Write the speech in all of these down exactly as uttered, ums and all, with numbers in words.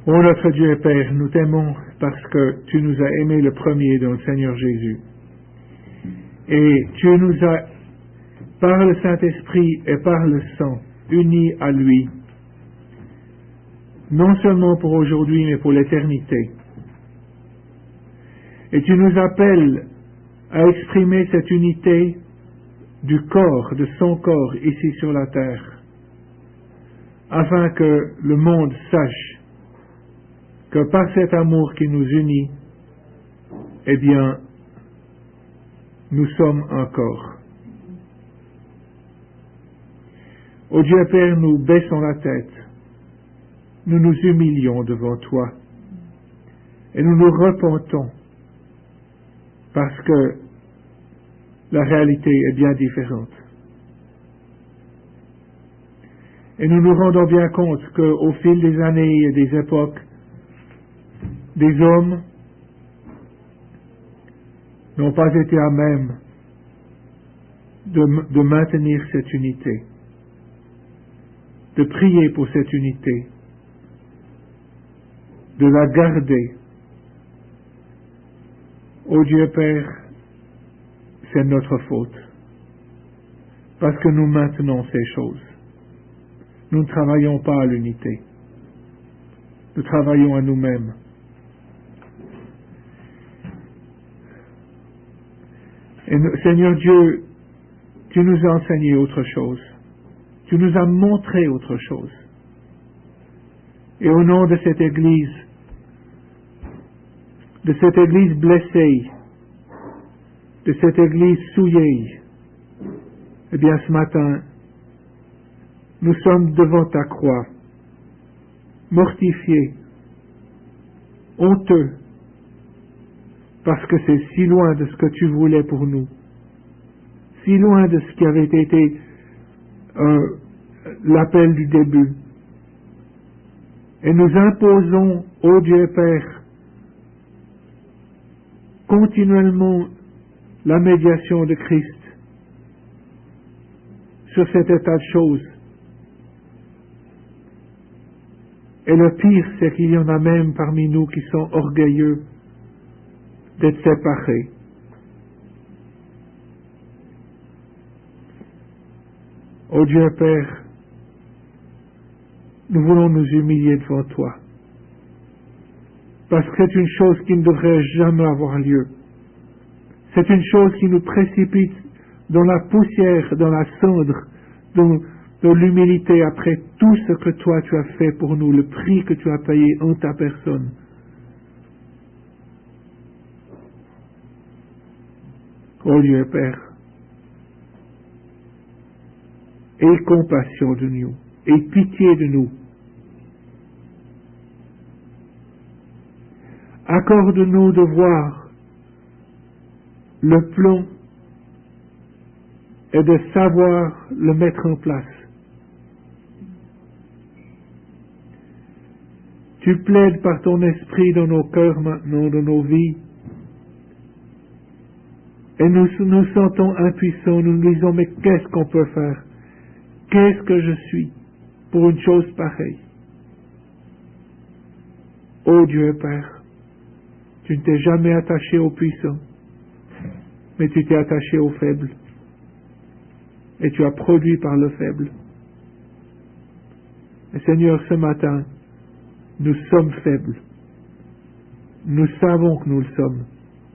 Ô notre Dieu et Père, nous t'aimons parce que tu nous as aimés le premier dans le Seigneur Jésus. Et tu nous as, par le Saint-Esprit et par le sang, unis à lui, non seulement pour aujourd'hui, mais pour l'éternité. Et tu nous appelles à exprimer cette unité du corps, de son corps, ici sur la terre, afin que le monde sache que par cet amour qui nous unit, eh bien, nous sommes un corps. Ô Dieu Père, nous baissons la tête, nous nous humilions devant toi, et nous nous repentons, parce que la réalité est bien différente. Et nous nous rendons bien compte qu'au fil des années et des époques, des hommes n'ont pas été à même de, de maintenir cette unité, de prier pour cette unité, de la garder. Ô Dieu Père, c'est notre faute, parce que nous maintenons ces choses. Nous ne travaillons pas à l'unité, nous travaillons à nous-mêmes. Et nous, Seigneur Dieu, tu nous as enseigné autre chose. Tu nous as montré autre chose. Et au nom de cette Église, de cette Église blessée, de cette Église souillée, eh bien ce matin, nous sommes devant ta croix, mortifiés, honteux, parce que c'est si loin de ce que tu voulais pour nous, si loin de ce qui avait été euh, l'appel du début. Et nous imposons, ô Dieu Père, continuellement la médiation de Christ sur cet état de choses. Et le pire, c'est qu'il y en a même parmi nous qui sont orgueilleux d'être séparés. Ô Dieu Père, nous voulons nous humilier devant toi, parce que c'est une chose qui ne devrait jamais avoir lieu. C'est une chose qui nous précipite dans la poussière, dans la cendre, dans, dans l'humilité après tout ce que toi tu as fait pour nous, le prix que tu as payé en ta personne. Ô Dieu Père, aie compassion de nous, aie pitié de nous. Accorde-nous de voir le plan et de savoir le mettre en place. Tu plaides par ton esprit dans nos cœurs maintenant, dans nos vies, et nous nous sentons impuissants, nous nous disons, mais qu'est-ce qu'on peut faire? Qu'est-ce que je suis pour une chose pareille? Ô Dieu Père, tu ne t'es jamais attaché aux puissants, mais tu t'es attaché aux faibles, et tu as produit par le faible. Et Seigneur, ce matin, nous sommes faibles. Nous savons que nous le sommes.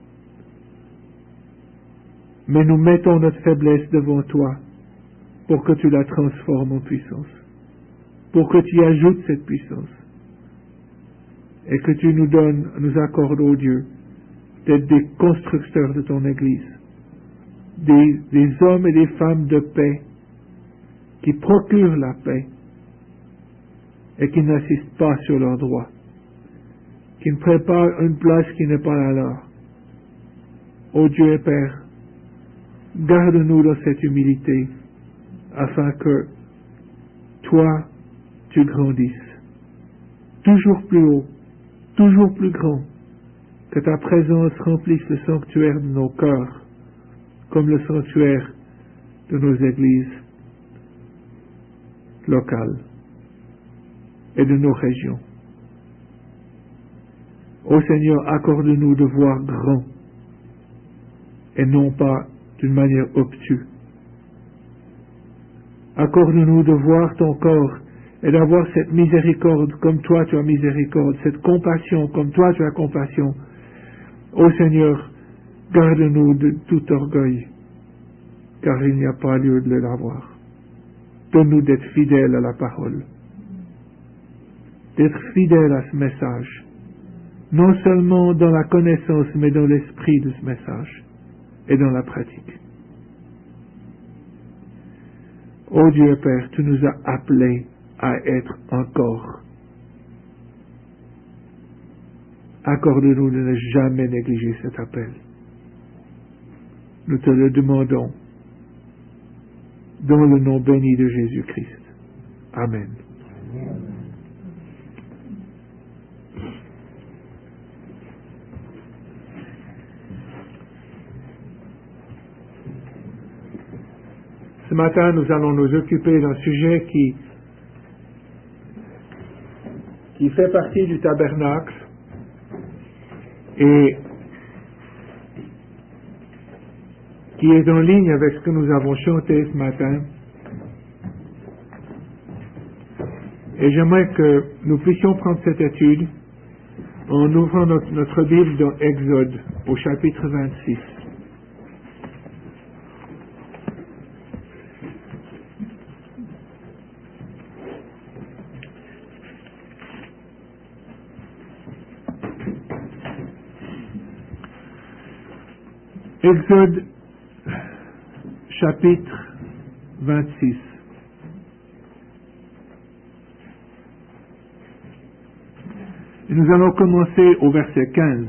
Mais nous mettons notre faiblesse devant toi pour que tu la transformes en puissance, pour que tu y ajoutes cette puissance et que tu nous donnes, nous accordes, ô Dieu, d'être des constructeurs de ton Église, des, des hommes et des femmes de paix qui procurent la paix et qui n'assistent pas sur leurs droits, qui ne préparent une place qui n'est pas la leur. Ô Dieu et Père, garde-nous dans cette humilité, afin que toi, tu grandisses, toujours plus haut, toujours plus grand, que ta présence remplisse le sanctuaire de nos cœurs, comme le sanctuaire de nos églises locales et de nos régions. Ô Seigneur, accorde-nous de voir grand et non pas d'une manière obtuse. Accorde-nous de voir ton corps et d'avoir cette miséricorde comme toi tu as miséricorde, cette compassion comme toi tu as compassion. Ô Seigneur, garde-nous de tout orgueil, car il n'y a pas lieu de l'avoir. Donne-nous d'être fidèles à la parole, d'être fidèles à ce message, non seulement dans la connaissance, mais dans l'esprit de ce message et dans la pratique. Ô Dieu Père, tu nous as appelés à être un corps. Accorde-nous de ne jamais négliger cet appel. Nous te le demandons dans le nom béni de Jésus-Christ. Amen. Ce matin, nous allons nous occuper d'un sujet qui, qui fait partie du tabernacle et qui est en ligne avec ce que nous avons chanté ce matin. Et j'aimerais que nous puissions prendre cette étude en ouvrant notre, notre Bible dans Exode, au chapitre vingt-six. Exode chapitre vingt-six. Et nous allons commencer au verset quinze.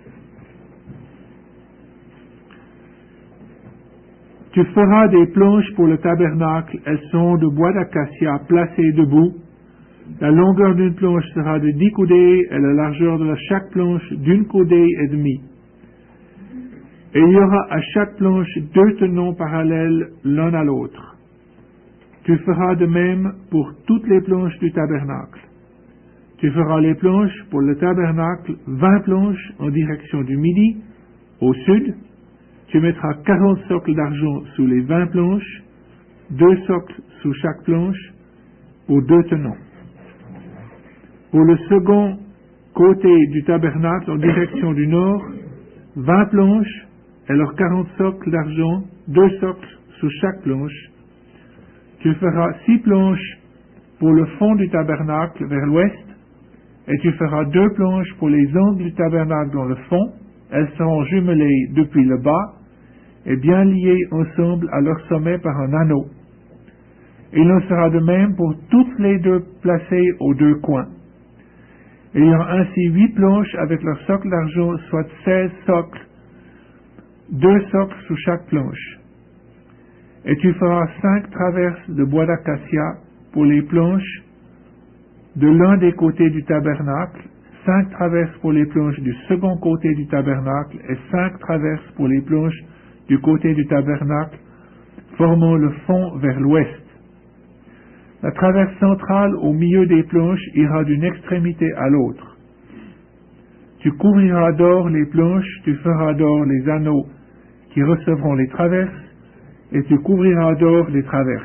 Tu feras des planches pour le tabernacle, elles sont de bois d'acacia placées debout. La longueur d'une planche sera de dix coudées et la largeur de chaque planche d'une coudée et demie. Et il y aura à chaque planche deux tenons parallèles l'un à l'autre. Tu feras de même pour toutes les planches du tabernacle. Tu feras les planches pour le tabernacle, vingt planches en direction du midi, au sud. Tu mettras quarante socles d'argent sous les vingt planches, deux socles sous chaque planche, pour deux tenons. Pour le second côté du tabernacle en direction du nord, vingt planches, et leurs quarante socles d'argent, deux socles sous chaque planche. Tu feras six planches pour le fond du tabernacle vers l'ouest, et tu feras deux planches pour les angles du tabernacle dans le fond. Elles seront jumelées depuis le bas et bien liées ensemble à leur sommet par un anneau. Il en sera de même pour toutes les deux placées aux deux coins. Il y aura ainsi huit planches avec leurs socles d'argent, soit seize socles, deux socles sous chaque planche. Et tu feras cinq traverses de bois d'acacia pour les planches de l'un des côtés du tabernacle, cinq traverses pour les planches du second côté du tabernacle et cinq traverses pour les planches du côté du tabernacle, formant le fond vers l'ouest. La traverse centrale au milieu des planches ira d'une extrémité à l'autre. Tu couvriras d'or les planches, tu feras d'or les anneaux qui recevront les traverses, et tu couvriras d'or les traverses.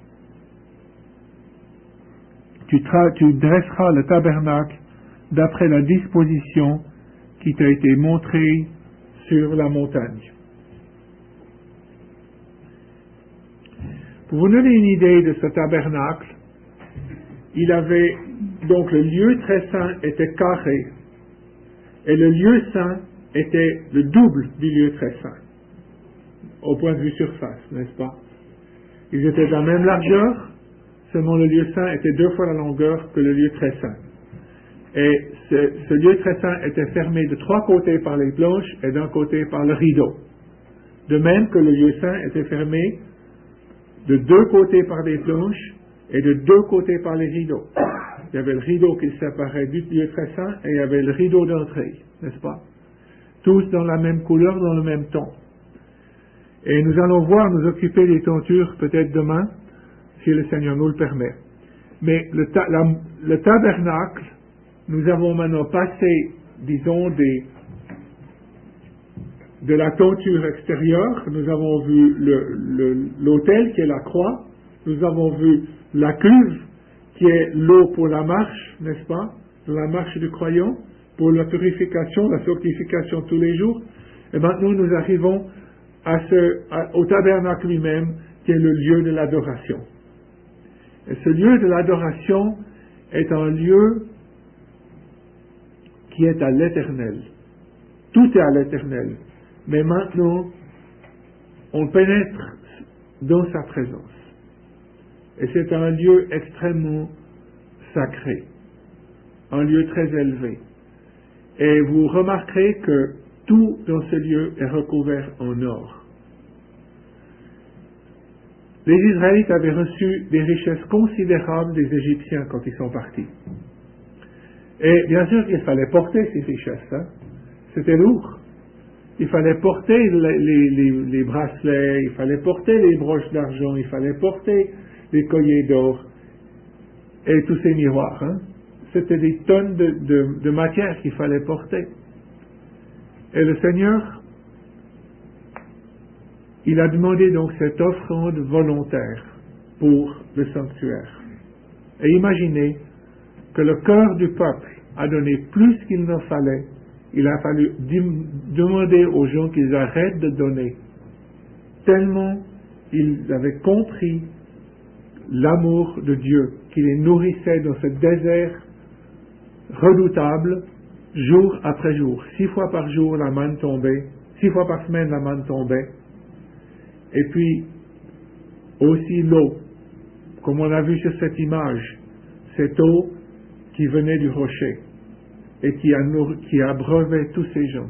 Tu, tra- tu dresseras le tabernacle d'après la disposition qui t'a été montrée sur la montagne. Pour vous donner une idée de ce tabernacle, il avait, donc le lieu très saint était carré, et le lieu saint était le double du lieu très saint, au point de vue surface, n'est-ce pas? Ils étaient de la même largeur, seulement le lieu saint était deux fois la longueur que le lieu très saint. Et ce, ce lieu très saint était fermé de trois côtés par les planches et d'un côté par le rideau. De même que le lieu saint était fermé de deux côtés par des planches et de deux côtés par les rideaux. Il y avait le rideau qui séparait du lieu très saint et il y avait le rideau d'entrée, n'est-ce pas? Tous dans la même couleur, dans le même ton. Et nous allons voir nous occuper des tentures peut-être demain, si le Seigneur nous le permet. Mais le, ta- la, le tabernacle, nous avons maintenant passé disons, des, de la tenture extérieure. Nous avons vu le, le, l'autel qui est la croix. Nous avons vu la cuve qui est l'eau pour la marche, n'est-ce pas, la marche du croyant, pour la purification, la sanctification tous les jours. Et maintenant nous arrivons à ce, à, au tabernacle lui-même, qui est le lieu de l'adoration. Et ce lieu de l'adoration est un lieu qui est à l'éternel. Tout est à l'éternel. Mais maintenant, on pénètre dans sa présence. Et c'est un lieu extrêmement sacré, un lieu très élevé. Et vous remarquerez que tout dans ce lieu est recouvert en or. Les Israélites avaient reçu des richesses considérables des Égyptiens quand ils sont partis. Et bien sûr qu'il fallait porter ces richesses. Hein. C'était lourd. Il fallait porter les, les, les, les bracelets, il fallait porter les broches d'argent, il fallait porter les colliers d'or et tous ces miroirs. Hein. C'était des tonnes de, de, de matière qu'il fallait porter. Et le Seigneur, il a demandé donc cette offrande volontaire pour le sanctuaire. Et imaginez que le cœur du peuple a donné plus qu'il n'en fallait. Il a fallu dim- demander aux gens qu'ils arrêtent de donner, tellement ils avaient compris l'amour de Dieu, qui les nourrissait dans ce désert redoutable, jour après jour. Six fois par jour, la manne tombait. Six fois par semaine, la manne tombait. Et puis, aussi l'eau. Comme on a vu sur cette image, cette eau qui venait du rocher et qui, a nourri, qui abreuvait tous ces gens.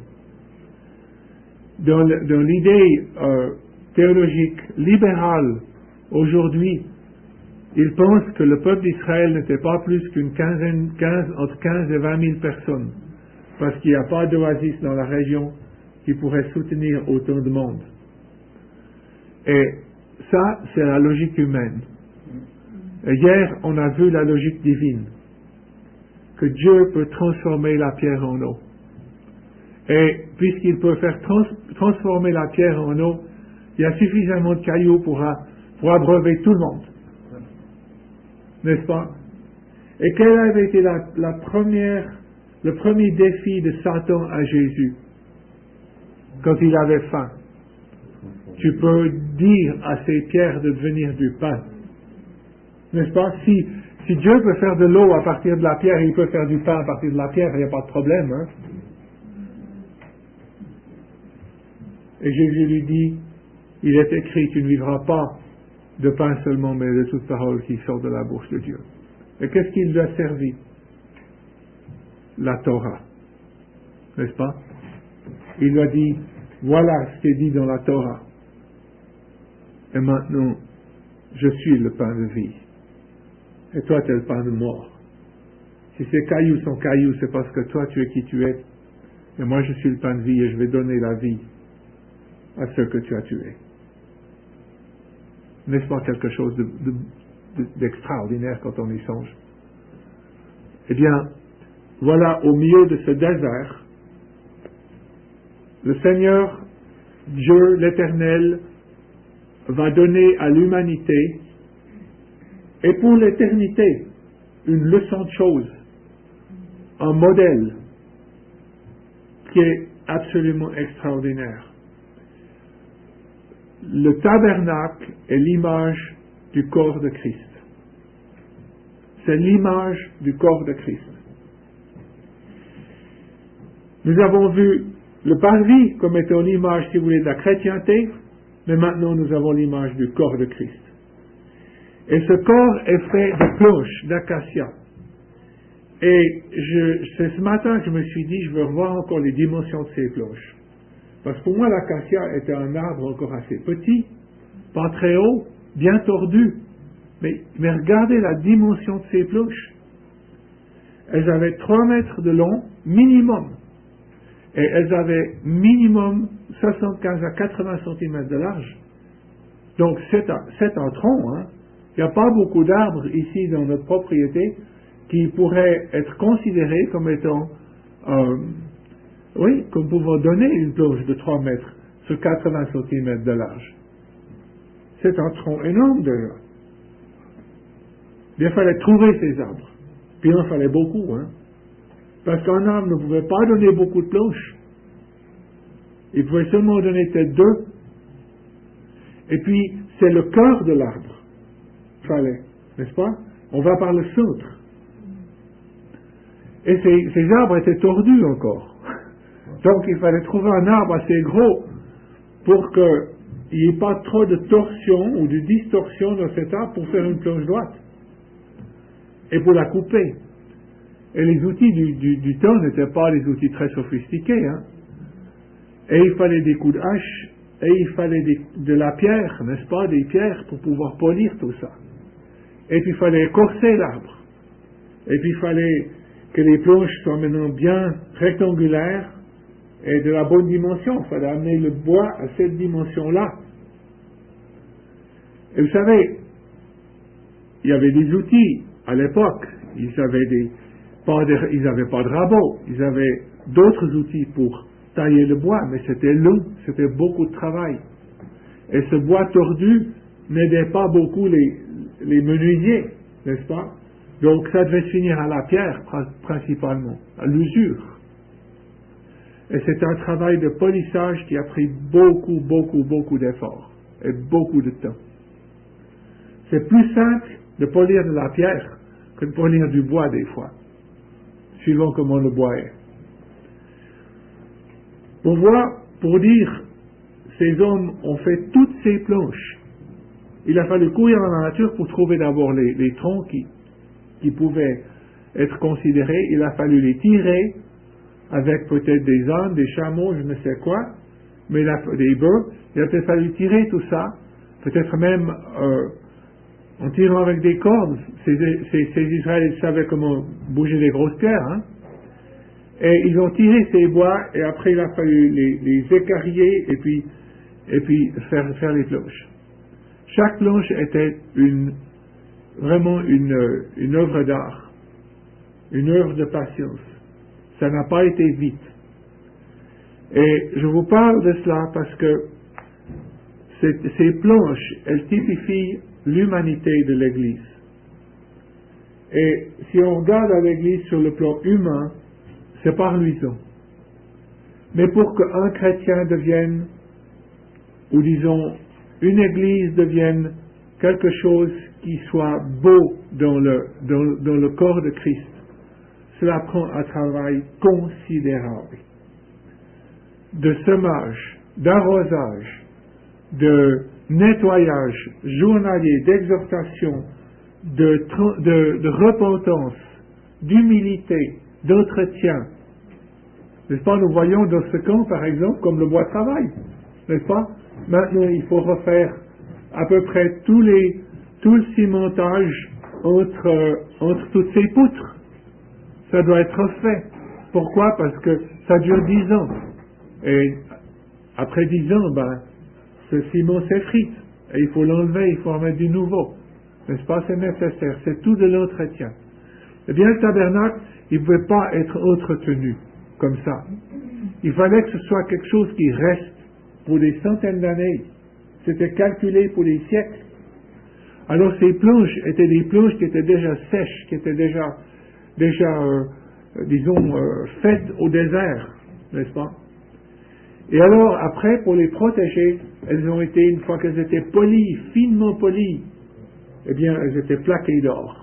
Dans, le, dans l'idée euh, théologique libérale, aujourd'hui, ils pensent que le peuple d'Israël n'était pas plus qu'une quinzaine, quinze, entre quinze et vingt mille personnes, parce qu'il n'y a pas d'oasis dans la région qui pourrait soutenir autant de monde. Et ça, c'est la logique humaine. Et hier, on a vu la logique divine, que Dieu peut transformer la pierre en eau. Et puisqu'il peut faire trans- transformer la pierre en eau, il y a suffisamment de cailloux pour, a, pour abreuver tout le monde. N'est-ce pas? Et quel avait été la, la première, le premier défi de Satan à Jésus quand il avait faim? Tu peux dire à ces pierres de devenir du pain. N'est-ce pas? Si, si Dieu peut faire de l'eau à partir de la pierre, il peut faire du pain à partir de la pierre, il n'y a pas de problème. Hein? Et Jésus lui dit, il est écrit, tu ne vivras pas de pain seulement, mais de toute parole qui sort de la bouche de Dieu. Et qu'est-ce qu'il lui a servi? La Torah. N'est-ce pas? Il lui a dit, voilà ce qui est dit dans la Torah. Et maintenant, je suis le pain de vie. Et toi, tu es le pain de mort. Si ces cailloux sont cailloux, c'est parce que toi, tu es qui tu es. Et moi, je suis le pain de vie et je vais donner la vie à ceux que tu as tués. N'est-ce pas quelque chose de, de, de, d'extraordinaire quand on y songe? Eh bien, voilà, au milieu de ce désert, le Seigneur, Dieu l'Éternel, va donner à l'humanité, et pour l'éternité, une leçon de choses, un modèle qui est absolument extraordinaire. Le tabernacle est l'image du corps de Christ. C'est l'image du corps de Christ. Nous avons vu le parvis comme étant l'image, si vous voulez, de la chrétienté, mais maintenant nous avons l'image du corps de Christ. Et ce corps est fait de planches, d'acacia. Et je, c'est ce matin que je me suis dit, je veux revoir encore les dimensions de ces planches. Parce que pour moi, l'acacia était un arbre encore assez petit, pas très haut, bien tordu. Mais, mais regardez la dimension de ces planches. Elles avaient trois mètres de long, minimum. Et elles avaient minimum soixante-quinze à quatre-vingts centimètres de large. Donc c'est un, c'est un tronc. Hein. Il n'y a pas beaucoup d'arbres ici dans notre propriété qui pourraient être considérés comme étant euh, oui, comme pouvant donner une planche de trois mètres sur quatre-vingts centimètres de large. C'est un tronc énorme déjà. Il fallait trouver ces arbres. Puis il en fallait beaucoup, hein. Parce qu'un arbre ne pouvait pas donner beaucoup de planches. Il pouvait seulement donner peut-être deux. Et puis, c'est le cœur de l'arbre. Il fallait, n'est-ce pas? On va par le centre. Et ces, ces arbres étaient tordus encore. Donc, il fallait trouver un arbre assez gros pour qu'il n'y ait pas trop de torsion ou de distorsion dans cet arbre pour faire une planche droite. Et pour la couper. Et les outils du, du, du temps n'étaient pas des outils très sophistiqués, hein. Et il fallait des coups de hache, et il fallait des, de la pierre, n'est-ce pas, des pierres pour pouvoir polir tout ça. Et puis il fallait écorcer l'arbre. Et puis il fallait que les planches soient maintenant bien rectangulaires et de la bonne dimension. Il fallait amener le bois à cette dimension-là. Et vous savez, il y avait des outils à l'époque. Ils avaient des, pas de, ils n'avaient pas de rabot. Ils avaient d'autres outils pour tailler le bois, mais c'était long, c'était beaucoup de travail. Et ce bois tordu n'aidait pas beaucoup les, les menuisiers, n'est-ce pas? Donc ça devait se finir à la pierre, principalement, à l'usure. Et c'est un travail de polissage qui a pris beaucoup, beaucoup, beaucoup d'efforts et beaucoup de temps. C'est plus simple de polir de la pierre que de polir du bois des fois, suivant comment le bois est. Pour voir, pour dire, ces hommes ont fait toutes ces planches. Il a fallu courir dans la nature pour trouver d'abord les, les troncs qui, qui pouvaient être considérés. Il a fallu les tirer avec peut-être des ânes, des chameaux, je ne sais quoi, mais il a, des bœufs. Il a peut-être fallu tirer tout ça, peut-être même euh, en tirant avec des cordes. Ces, ces, ces Israélites savaient comment bouger des grosses pierres, hein. Et ils ont tiré ces bois, et après il a fallu les, les écarrier, et puis, et puis faire, faire les planches. Chaque planche était une, vraiment une, une œuvre d'art, une œuvre de patience. Ça n'a pas été vite. Et je vous parle de cela parce que ces, ces planches, elles typifient l'humanité de l'Église. Et si on regarde à l'Église sur le plan humain, c'est pas reluisant. Mais pour qu'un chrétien devienne, ou disons, une église devienne quelque chose qui soit beau dans le, dans, dans le corps de Christ, cela prend un travail considérable. De semage, d'arrosage, de nettoyage journalier, d'exhortation, de, de, de repentance, d'humilité, d'entretien. N'est-ce pas, nous voyons dans ce camp, par exemple, comme le bois travaille. N'est-ce pas? Maintenant, il faut refaire à peu près tous les, tout le cimentage entre, euh, entre toutes ces poutres. Ça doit être refait. Pourquoi? Parce que ça dure dix ans. Et après dix ans, ben, ce ciment s'effrite. Et il faut l'enlever, il faut en mettre du nouveau. N'est-ce pas? C'est nécessaire. C'est tout de l'entretien. Eh bien, le tabernacle, il ne pouvait pas être entretenu comme ça. Il fallait que ce soit quelque chose qui reste pour des centaines d'années. C'était calculé pour des siècles. Alors ces planches étaient des planches qui étaient déjà sèches, qui étaient déjà, déjà euh, disons, euh, faites au désert, n'est-ce pas? Et alors, après, pour les protéger, elles ont été, une fois qu'elles étaient polies, finement polies, eh bien, elles étaient plaquées d'or.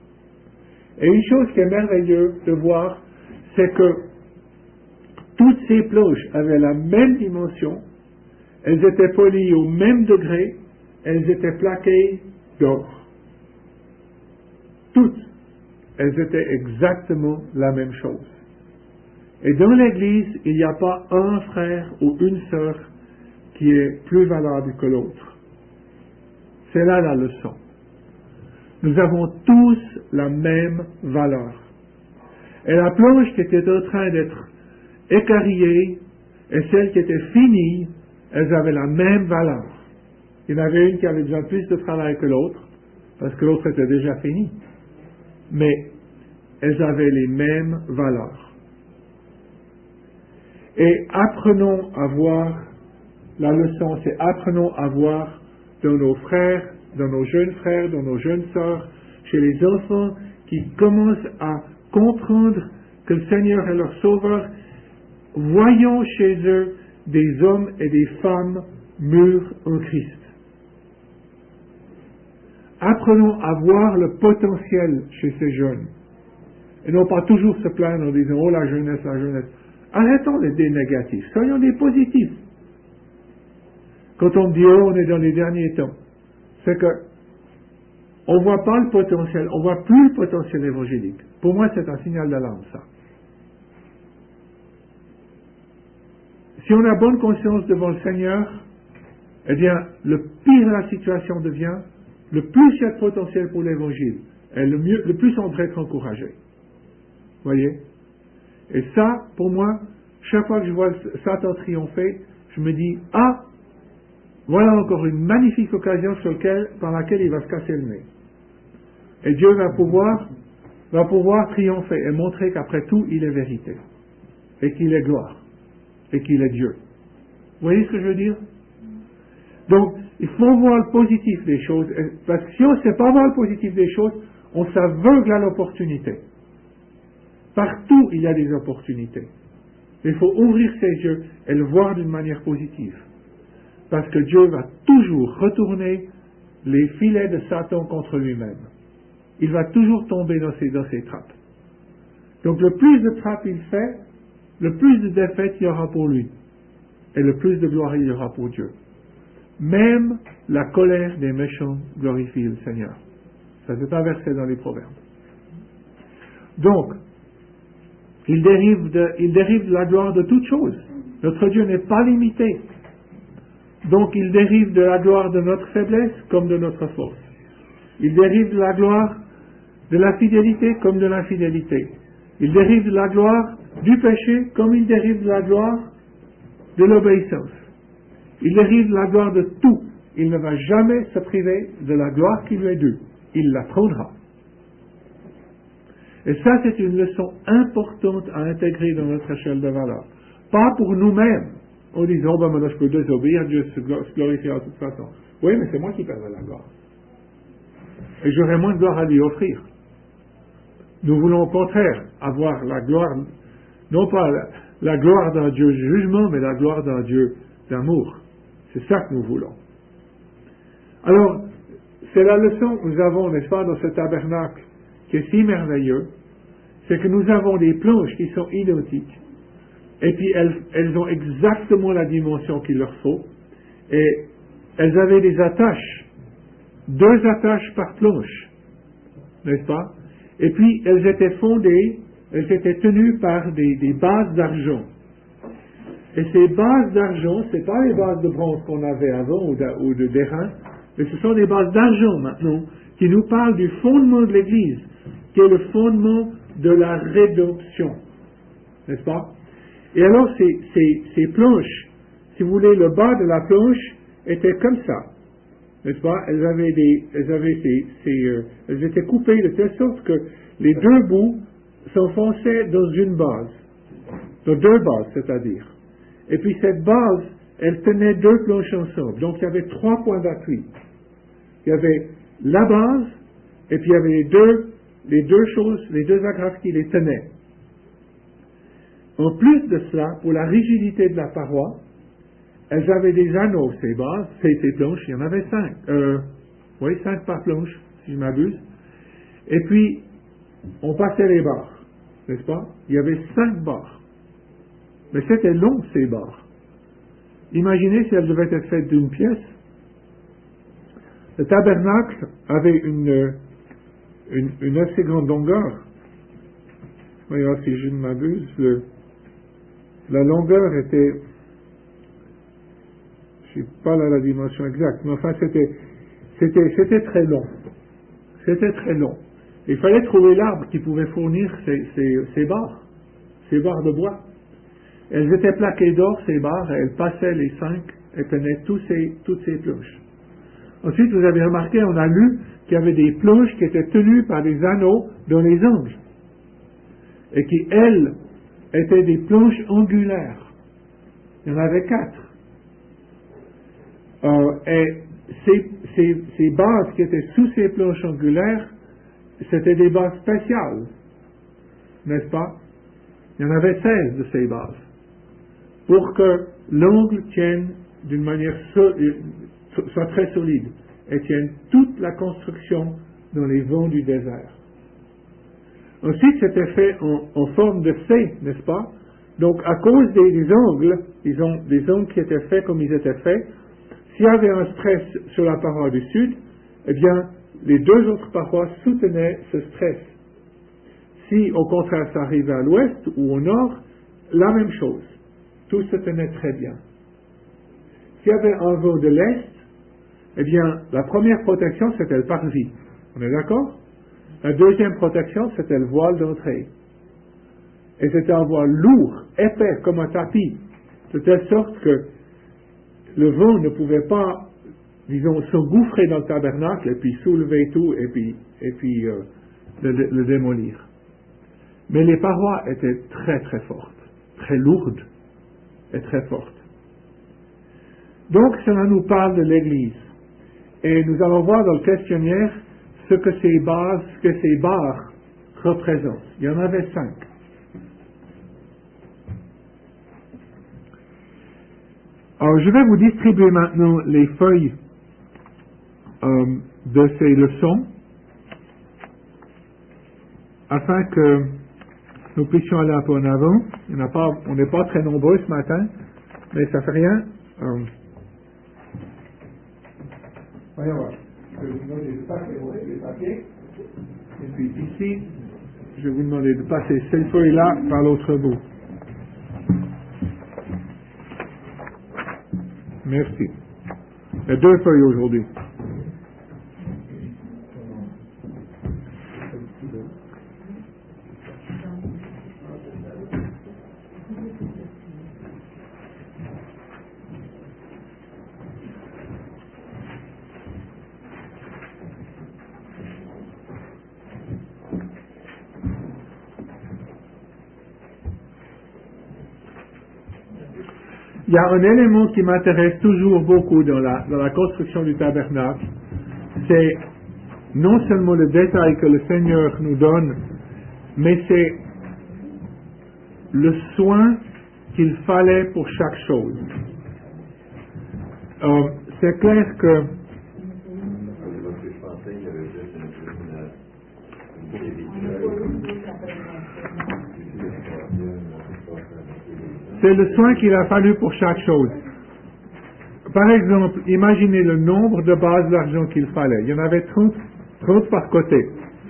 Et une chose qui est merveilleuse de voir, c'est que toutes ces planches avaient la même dimension, elles étaient polies au même degré, elles étaient plaquées d'or. Toutes, elles étaient exactement la même chose. Et dans l'Église, il n'y a pas un frère ou une sœur qui est plus valable que l'autre. C'est là la leçon. Nous avons tous la même valeur. Et la planche qui était en train d'être écarriée et celle qui était finie, elles avaient la même valeur. Il y en avait une qui avait besoin plus de travail que l'autre, parce que l'autre était déjà finie. Mais elles avaient les mêmes valeurs. Et apprenons à voir, la leçon c'est apprenons à voir dans nos frères, dans nos jeunes frères, dans nos jeunes sœurs, chez les enfants qui commencent à comprendre que le Seigneur est leur sauveur, voyons chez eux des hommes et des femmes mûrs en Christ. Apprenons à voir le potentiel chez ces jeunes. Et non pas toujours se plaindre en disant « Oh, la jeunesse, la jeunesse ». Arrêtons d'être des négatifs, soyons des positifs. Quand on dit « Oh, on est dans les derniers temps », c'est que on ne voit pas le potentiel, on ne voit plus le potentiel évangélique. Pour moi, c'est un signal d'alarme, ça. Si on a bonne conscience devant le Seigneur, eh bien, le pire la situation devient, le plus il y a de potentiel pour l'évangile, et le, mieux, le plus on devrait être encouragé. Voyez? Et ça, pour moi, chaque fois que je vois Satan triompher, je me dis, ah, voilà encore une magnifique occasion sur lequel, par laquelle il va se casser le nez. Et Dieu va pouvoir, va pouvoir triompher et montrer qu'après tout, il est vérité. Et qu'il est gloire. Et qu'il est Dieu. Vous voyez ce que je veux dire? Donc, il faut voir le positif des choses. Parce que si on ne sait pas voir le positif des choses, on s'aveugle à l'opportunité. Partout, il y a des opportunités. Il faut ouvrir ses yeux et le voir d'une manière positive. Parce que Dieu va toujours retourner les filets de Satan contre lui-même. Il va toujours tomber dans ses, dans ses trappes. Donc le plus de trappes il fait, le plus de défaites il y aura pour lui. Et le plus de gloire il y aura pour Dieu. Même la colère des méchants glorifie le Seigneur. Ça c'est un verset dans les Proverbes. Donc, il dérive de, il dérive de la gloire de toutes choses. Notre Dieu n'est pas limité. Donc il dérive de la gloire de notre faiblesse comme de notre force. Il dérive de la gloire de la fidélité comme de l'infidélité. Il dérive de la gloire du péché comme il dérive de la gloire de l'obéissance. Il dérive de la gloire de tout. Il ne va jamais se priver de la gloire qui lui est due. Il la prendra. Et ça, c'est une leçon importante à intégrer dans notre échelle de valeur. Pas pour nous-mêmes, en disant, ben maintenant je peux désobéir, Dieu se glorifiera de toute façon. Oui, mais c'est moi qui perdrai la gloire. Et j'aurai moins de gloire à lui offrir. Nous voulons au contraire avoir la gloire, non pas la, la gloire d'un Dieu de jugement, mais la gloire d'un Dieu d'amour. C'est ça que nous voulons. Alors, c'est la leçon que nous avons, n'est-ce pas, dans ce tabernacle qui est si merveilleux, c'est que nous avons des planches qui sont identiques, et puis elles, elles ont exactement la dimension qu'il leur faut, et elles avaient des attaches, deux attaches par planche, n'est-ce pas? Et puis elles étaient fondées, elles étaient tenues par des, des bases d'argent. Et ces bases d'argent, ce n'est pas les bases de bronze qu'on avait avant ou de, ou de d'airain, mais ce sont des bases d'argent maintenant, qui nous parlent du fondement de l'Église, qui est le fondement de la rédemption. N'est-ce pas? Et alors, ces, ces, ces planches, si vous voulez, le bas de la planche était comme ça. N'est-ce pas? Elles avaient des, elles avaient ces, ces euh, elles étaient coupées de telle sorte que les deux bouts s'enfonçaient dans une base. Dans deux bases, c'est-à-dire. Et puis cette base, elle tenait deux planches ensemble. Donc il y avait trois points d'appui. Il y avait la base, et puis il y avait les deux, les deux choses, les deux agrafes qui les tenaient. En plus de cela, pour la rigidité de la paroi, elles avaient des anneaux, ces bases, ces, ces planches, il y en avait cinq. Euh, oui, cinq par planche, si je m'abuse. Et puis, on passait les barres, n'est-ce pas? Il y avait cinq barres. Mais c'était long, ces barres. Imaginez si elles devaient être faites d'une pièce. Le tabernacle avait une, une, une assez grande longueur. Voyons si je ne m'abuse. Le, la longueur était, je ne sais pas là la dimension exacte, mais enfin c'était, c'était, c'était très long. C'était très long. Il fallait trouver l'arbre qui pouvait fournir ces, ces, ces barres, ces barres de bois. Elles étaient plaquées d'or, ces barres, et elles passaient les cinq et tenaient tous ces, toutes ces planches. Ensuite, vous avez remarqué, on a lu qu'il y avait des planches qui étaient tenues par des anneaux dans les angles, et qui, elles, étaient des planches angulaires. Il y en avait quatre. Euh, et ces, ces, ces bases qui étaient sous ces planches angulaires, c'était des bases spéciales, n'est-ce pas? Il y en avait seize de ces bases, pour que l'angle tienne d'une manière so, soit très solide et tienne toute la construction dans les vents du désert. Ensuite, c'était fait en, en forme de C, n'est-ce pas? Donc, à cause des, des angles, disons, des angles qui étaient faits comme ils étaient faits, s'il y avait un stress sur la paroi du sud, eh bien, les deux autres parois soutenaient ce stress. Si, au contraire, ça arrivait à l'ouest ou au nord, la même chose. Tout se tenait très bien. S'il y avait un vent de l'est, eh bien, la première protection, c'était le parvis. On est d'accord? La deuxième protection, c'était le voile d'entrée. Et c'était un voile lourd, épais, comme un tapis, de telle sorte que le vent ne pouvait pas, disons, s'engouffrer dans le tabernacle et puis soulever tout et puis, et puis euh, le, le démolir. Mais les parois étaient très très fortes, très lourdes et très fortes. Donc cela nous parle de l'Église. Et nous allons voir dans le questionnaire ce que ces bases, ce que ces barres représentent. Il y en avait cinq. Alors je vais vous distribuer maintenant les feuilles euh, de ces leçons afin que nous puissions aller un peu en avant. Il n'y en a pas, on n'est pas très nombreux ce matin, mais ça fait rien. Euh, voyons voir. Je vais vous demander de passer les papiers. Et puis ici, je vais vous demander de passer cette feuille-là par l'autre bout. Merci. Il y a deux feuilles aujourd'hui. Il y a un élément qui m'intéresse toujours beaucoup dans la, dans la construction du tabernacle, c'est non seulement le détail que le Seigneur nous donne, mais c'est le soin qu'il fallait pour chaque chose. Euh, c'est clair que c'est le soin qu'il a fallu pour chaque chose. Par exemple, imaginez le nombre de bases d'argent qu'il fallait. Il y en avait trente, trente par côté.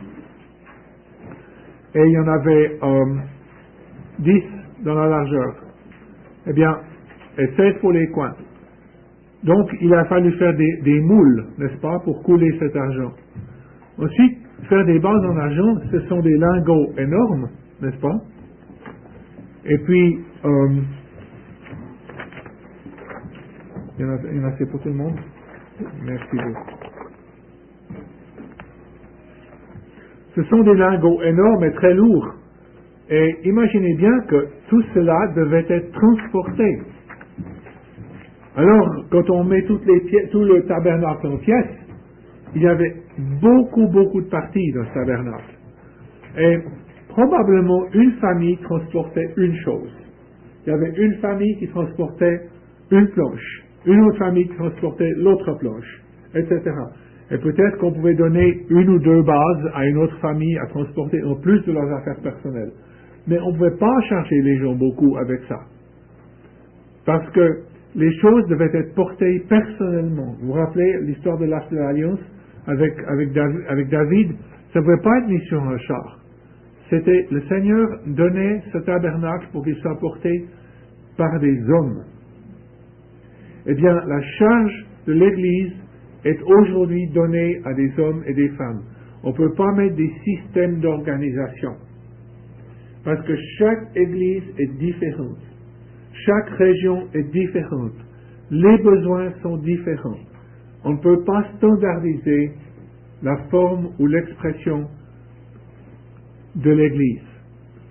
Et il y en avait euh, dix dans la largeur. Eh bien, et seize pour les coins. Donc, il a fallu faire des, des moules, n'est-ce pas, pour couler cet argent. Ensuite, faire des bases en argent, ce sont des lingots énormes, n'est-ce pas? Et puis, euh, il y en a, il y en a assez pour tout le monde. Merci beaucoup. Ce sont des lingots énormes et très lourds. Et imaginez bien que tout cela devait être transporté. Alors, quand on met toutes les pièces, tout le tabernacle en pièces, il y avait beaucoup, beaucoup de parties dans ce tabernacle. Et probablement une famille transportait une chose. Il y avait une famille qui transportait une planche, une autre famille qui transportait l'autre planche, et cetera. Et peut-être qu'on pouvait donner une ou deux bases à une autre famille à transporter en plus de leurs affaires personnelles. Mais on ne pouvait pas charger les gens beaucoup avec ça. Parce que les choses devaient être portées personnellement. Vous vous rappelez l'histoire de l'Arche de l'Alliance avec, avec, David, avec David? Ça ne pouvait pas être mis sur un char. C'était, le Seigneur donnait ce tabernacle pour qu'il soit porté par des hommes. Eh bien, la charge de l'Église est aujourd'hui donnée à des hommes et des femmes. On ne peut pas mettre des systèmes d'organisation. Parce que chaque Église est différente. Chaque région est différente. Les besoins sont différents. On ne peut pas standardiser la forme ou l'expression de l'Église.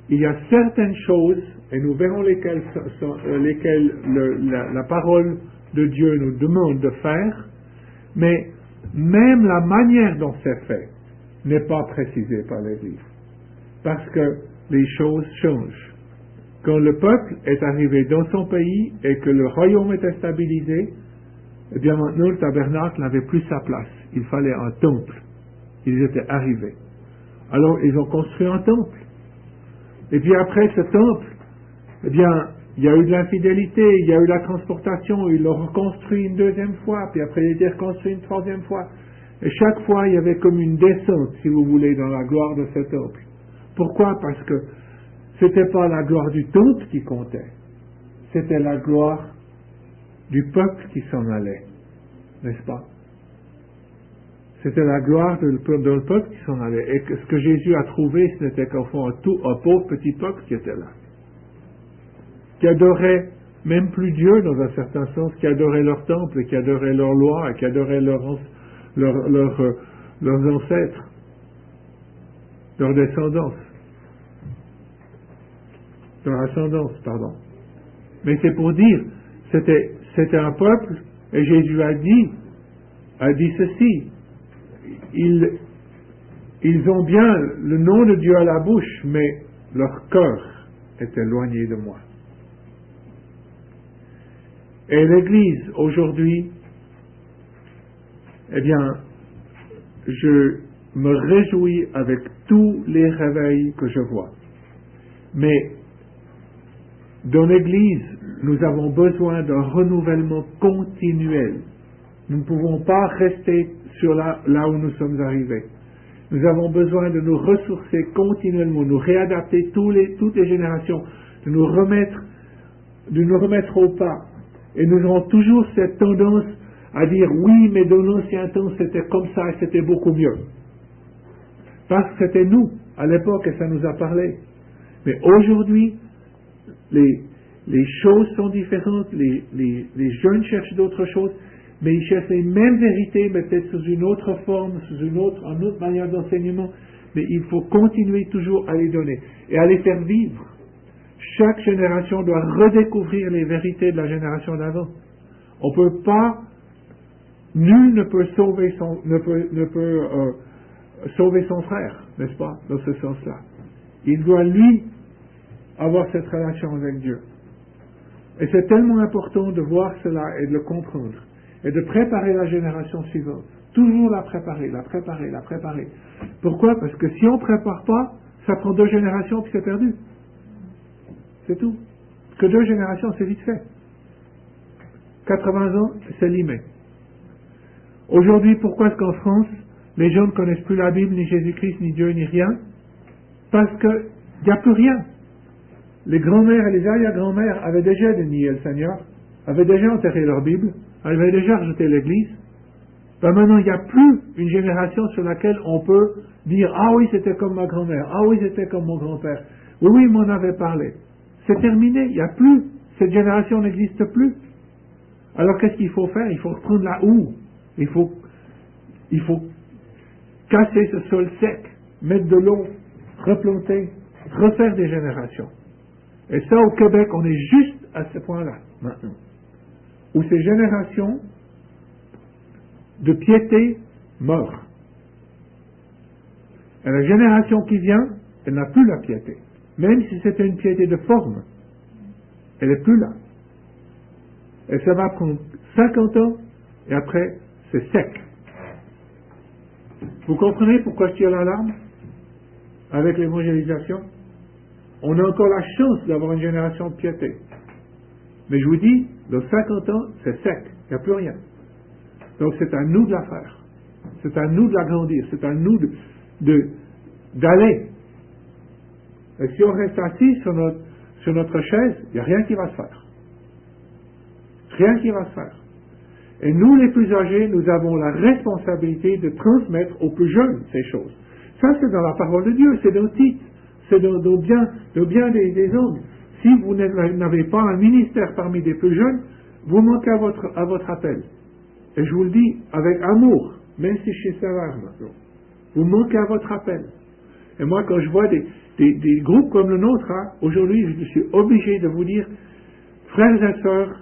il y a certaines choses, et nous verrons lesquelles, sont, lesquelles le, la, la parole de Dieu nous demande de faire, mais même la manière dont c'est fait n'est pas précisée par l'Église. Parce que les choses changent. Quand le peuple est arrivé dans son pays et que le royaume était stabilisé, eh bien maintenant le tabernacle n'avait plus sa place. Il fallait un temple. Ils étaient arrivés. Alors ils ont construit un temple. Et puis après ce temple, eh bien, il y a eu de l'infidélité, il y a eu la transportation, ils l'ont reconstruit une deuxième fois, puis après il a été reconstruit une troisième fois. Et chaque fois, il y avait comme une descente, si vous voulez, dans la gloire de ce temple. Pourquoi? Parce que c'était pas la gloire du temple qui comptait, c'était la gloire du peuple qui s'en allait, n'est-ce pas? C'était la gloire de le peuple qui s'en allait. Et que ce que Jésus a trouvé, ce n'était qu'au fond un, tout, un pauvre petit peuple qui était là, qui adorait même plus Dieu dans un certain sens, qui adorait leur temple, qui adorait leur loi, qui adorait leur, leur, leur, euh, leurs ancêtres, leur descendance, leur ascendance, pardon. Mais c'est pour dire, c'était, c'était un peuple, et Jésus a dit, a dit ceci, ils, ils ont bien le nom de Dieu à la bouche, mais leur cœur est éloigné de moi. Et l'Église, aujourd'hui, eh bien, je me réjouis avec tous les réveils que je vois. Mais dans l'Église, nous avons besoin d'un renouvellement continuel. Nous ne pouvons pas rester sur là, là où nous sommes arrivés. Nous avons besoin de nous ressourcer continuellement, nous réadapter tous les, toutes les générations, de nous remettre, de nous remettre au pas. Et nous aurons toujours cette tendance à dire oui, mais dans l'ancien temps c'était comme ça et c'était beaucoup mieux. Parce que c'était nous, à l'époque, et ça nous a parlé. Mais aujourd'hui, les, les choses sont différentes, les, les, les jeunes cherchent d'autres choses, mais ils cherchent les mêmes vérités, mais peut-être sous une autre forme, sous une autre, une autre manière d'enseignement. Mais il faut continuer toujours à les donner et à les faire vivre. Chaque génération doit redécouvrir les vérités de la génération d'avant. On ne peut pas, nul ne peut sauver son, ne peut, ne peut euh, sauver son frère, n'est-ce pas, dans ce sens-là. Il doit, lui, avoir cette relation avec Dieu. Et c'est tellement important de voir cela et de le comprendre, et de préparer la génération suivante. Toujours la préparer, la préparer, la préparer. Pourquoi? Parce que si on ne prépare pas, ça prend deux générations puis c'est perdu. C'est tout. Parce que deux générations, c'est vite fait. quatre-vingts ans, c'est limé. Aujourd'hui, pourquoi est-ce qu'en France, les gens ne connaissent plus la Bible, ni Jésus-Christ, ni Dieu, ni rien? Parce qu'il n'y a plus rien. Les grands-mères et les arrière-grands-mères avaient déjà dénié le Seigneur, avaient déjà enterré leur Bible, avaient déjà rejeté l'Église. Ben maintenant, il n'y a plus une génération sur laquelle on peut dire « Ah oui, c'était comme ma grand-mère. Ah oui, c'était comme mon grand-père. Oui, oui, il m'en avait parlé. » C'est terminé, il n'y a plus. Cette génération n'existe plus. Alors qu'est-ce qu'il faut faire? Il faut reprendre la houe. Il faut, il faut casser ce sol sec, mettre de l'eau, replanter, refaire des générations. Et ça, au Québec, on est juste à ce point-là, maintenant. Où ces générations de piété meurent. Et la génération qui vient, elle n'a plus la piété. Même si c'était une piété de forme, elle n'est plus là. Et ça va prendre cinquante ans, et après, c'est sec. Vous comprenez pourquoi je tire l'alarme avec l'évangélisation? On a encore la chance d'avoir une génération de piété. Mais je vous dis, dans cinquante ans, c'est sec, il n'y a plus rien. Donc c'est à nous de la faire. C'est à nous de l'agrandir, c'est à nous de, de, d'aller. Et si on reste assis sur notre, sur notre chaise, il n'y a rien qui va se faire. Rien qui va se faire. Et nous, les plus âgés, nous avons la responsabilité de transmettre aux plus jeunes ces choses. Ça, c'est dans la parole de Dieu, c'est dans Tite, c'est dans, dans bien, dans bien des, des hommes. Si vous n'avez pas un ministère parmi des plus jeunes, vous manquez à votre, à votre appel. Et je vous le dis avec amour, même si je suis sévère maintenant. Vous manquez à votre appel. Et moi, quand je vois des, des, des groupes comme le nôtre, hein, aujourd'hui, je suis obligé de vous dire, frères et sœurs,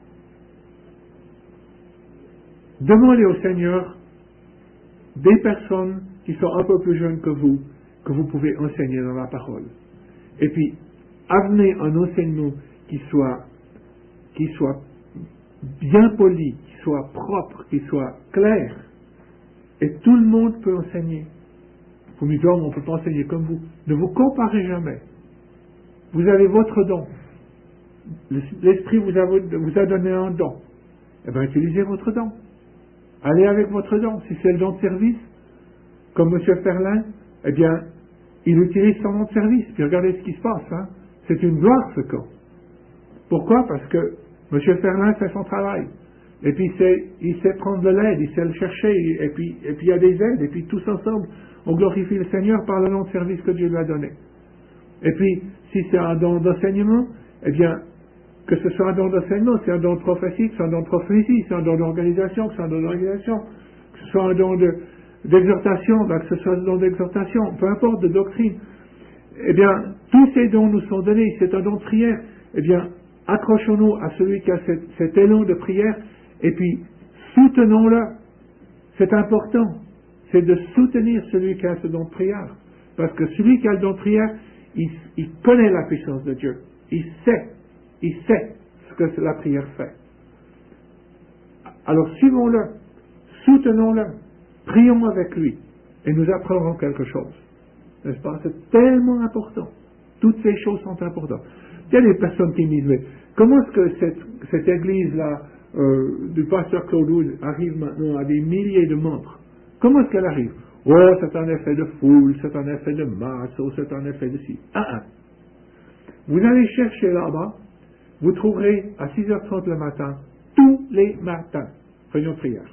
demandez au Seigneur des personnes qui sont un peu plus jeunes que vous, que vous pouvez enseigner dans la parole. Et puis, amenez un enseignement qui soit, qui soit bien poli, qui soit propre, qui soit clair. Et tout le monde peut enseigner. Vous me dites, oh, on ne peut pas enseigner comme vous. Ne vous comparez jamais. Vous avez votre don. L'Esprit vous a, vous a donné un don. Eh bien, utilisez votre don. Allez avec votre don. Si c'est le don de service, comme M. Ferlin, eh bien, il utilise son don de service. Puis regardez ce qui se passe. Hein. C'est une gloire, ce camp. Pourquoi? Parce que M. Ferlin fait son travail. Et puis, il sait, il sait prendre de l'aide, il sait le chercher, et puis, et puis il y a des aides, et puis tous ensemble, on glorifie le Seigneur par le nom de service que Dieu lui a donné. Et puis, si c'est un don d'enseignement, eh bien, que ce soit un don d'enseignement, c'est un don de prophétie, que c'est un don de prophétie, c'est un don d'organisation, que c'est un don d'organisation, que ce soit un don de, d'exhortation, ben, que ce soit un don d'exhortation, peu importe, de doctrine. Eh bien, tous ces dons nous sont donnés, c'est un don de prière. Eh bien, accrochons-nous à celui qui a cet, cet élan de prière, et puis, soutenons-le. C'est important. C'est de soutenir celui qui a ce don de prière. Parce que celui qui a le don de prière, il, il connaît la puissance de Dieu. Il sait. Il sait ce que la prière fait. Alors, suivons-le. Soutenons-le. Prions avec lui. Et nous apprendrons quelque chose. N'est-ce pas? C'est tellement important. Toutes ces choses sont importantes. Il y a des personnes qui me disent, mais comment est-ce que cette, cette église-là, euh, du pasteur Claude Wood, arrive maintenant à des milliers de membres? Comment est-ce qu'elle arrive? Oh, c'est un effet de foule, c'est un effet de masse, oh, c'est un effet de ci. Ah, ah. Vous allez chercher là-bas, vous trouverez à six heures trente le matin, tous les matins, réunion de prière.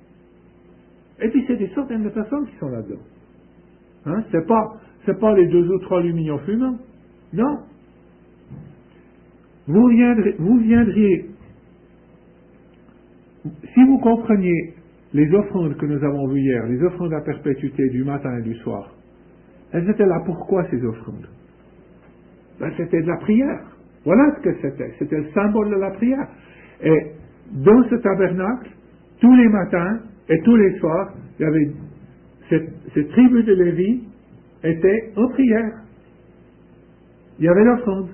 Et puis c'est des centaines de personnes qui sont là-dedans. Hein? C'est pas, c'est pas les deux ou trois lumignons fumants. Non. Vous viendrez, vous viendriez, si vous compreniez les offrandes que nous avons vues hier, les offrandes à perpétuité du matin et du soir, elles étaient là pourquoi ces offrandes? Ben, c'était de la prière. Voilà ce que c'était. C'était le symbole de la prière. Et dans ce tabernacle, tous les matins et tous les soirs, il y avait cette, cette tribu de Lévi était en prière. Il y avait l'offrande.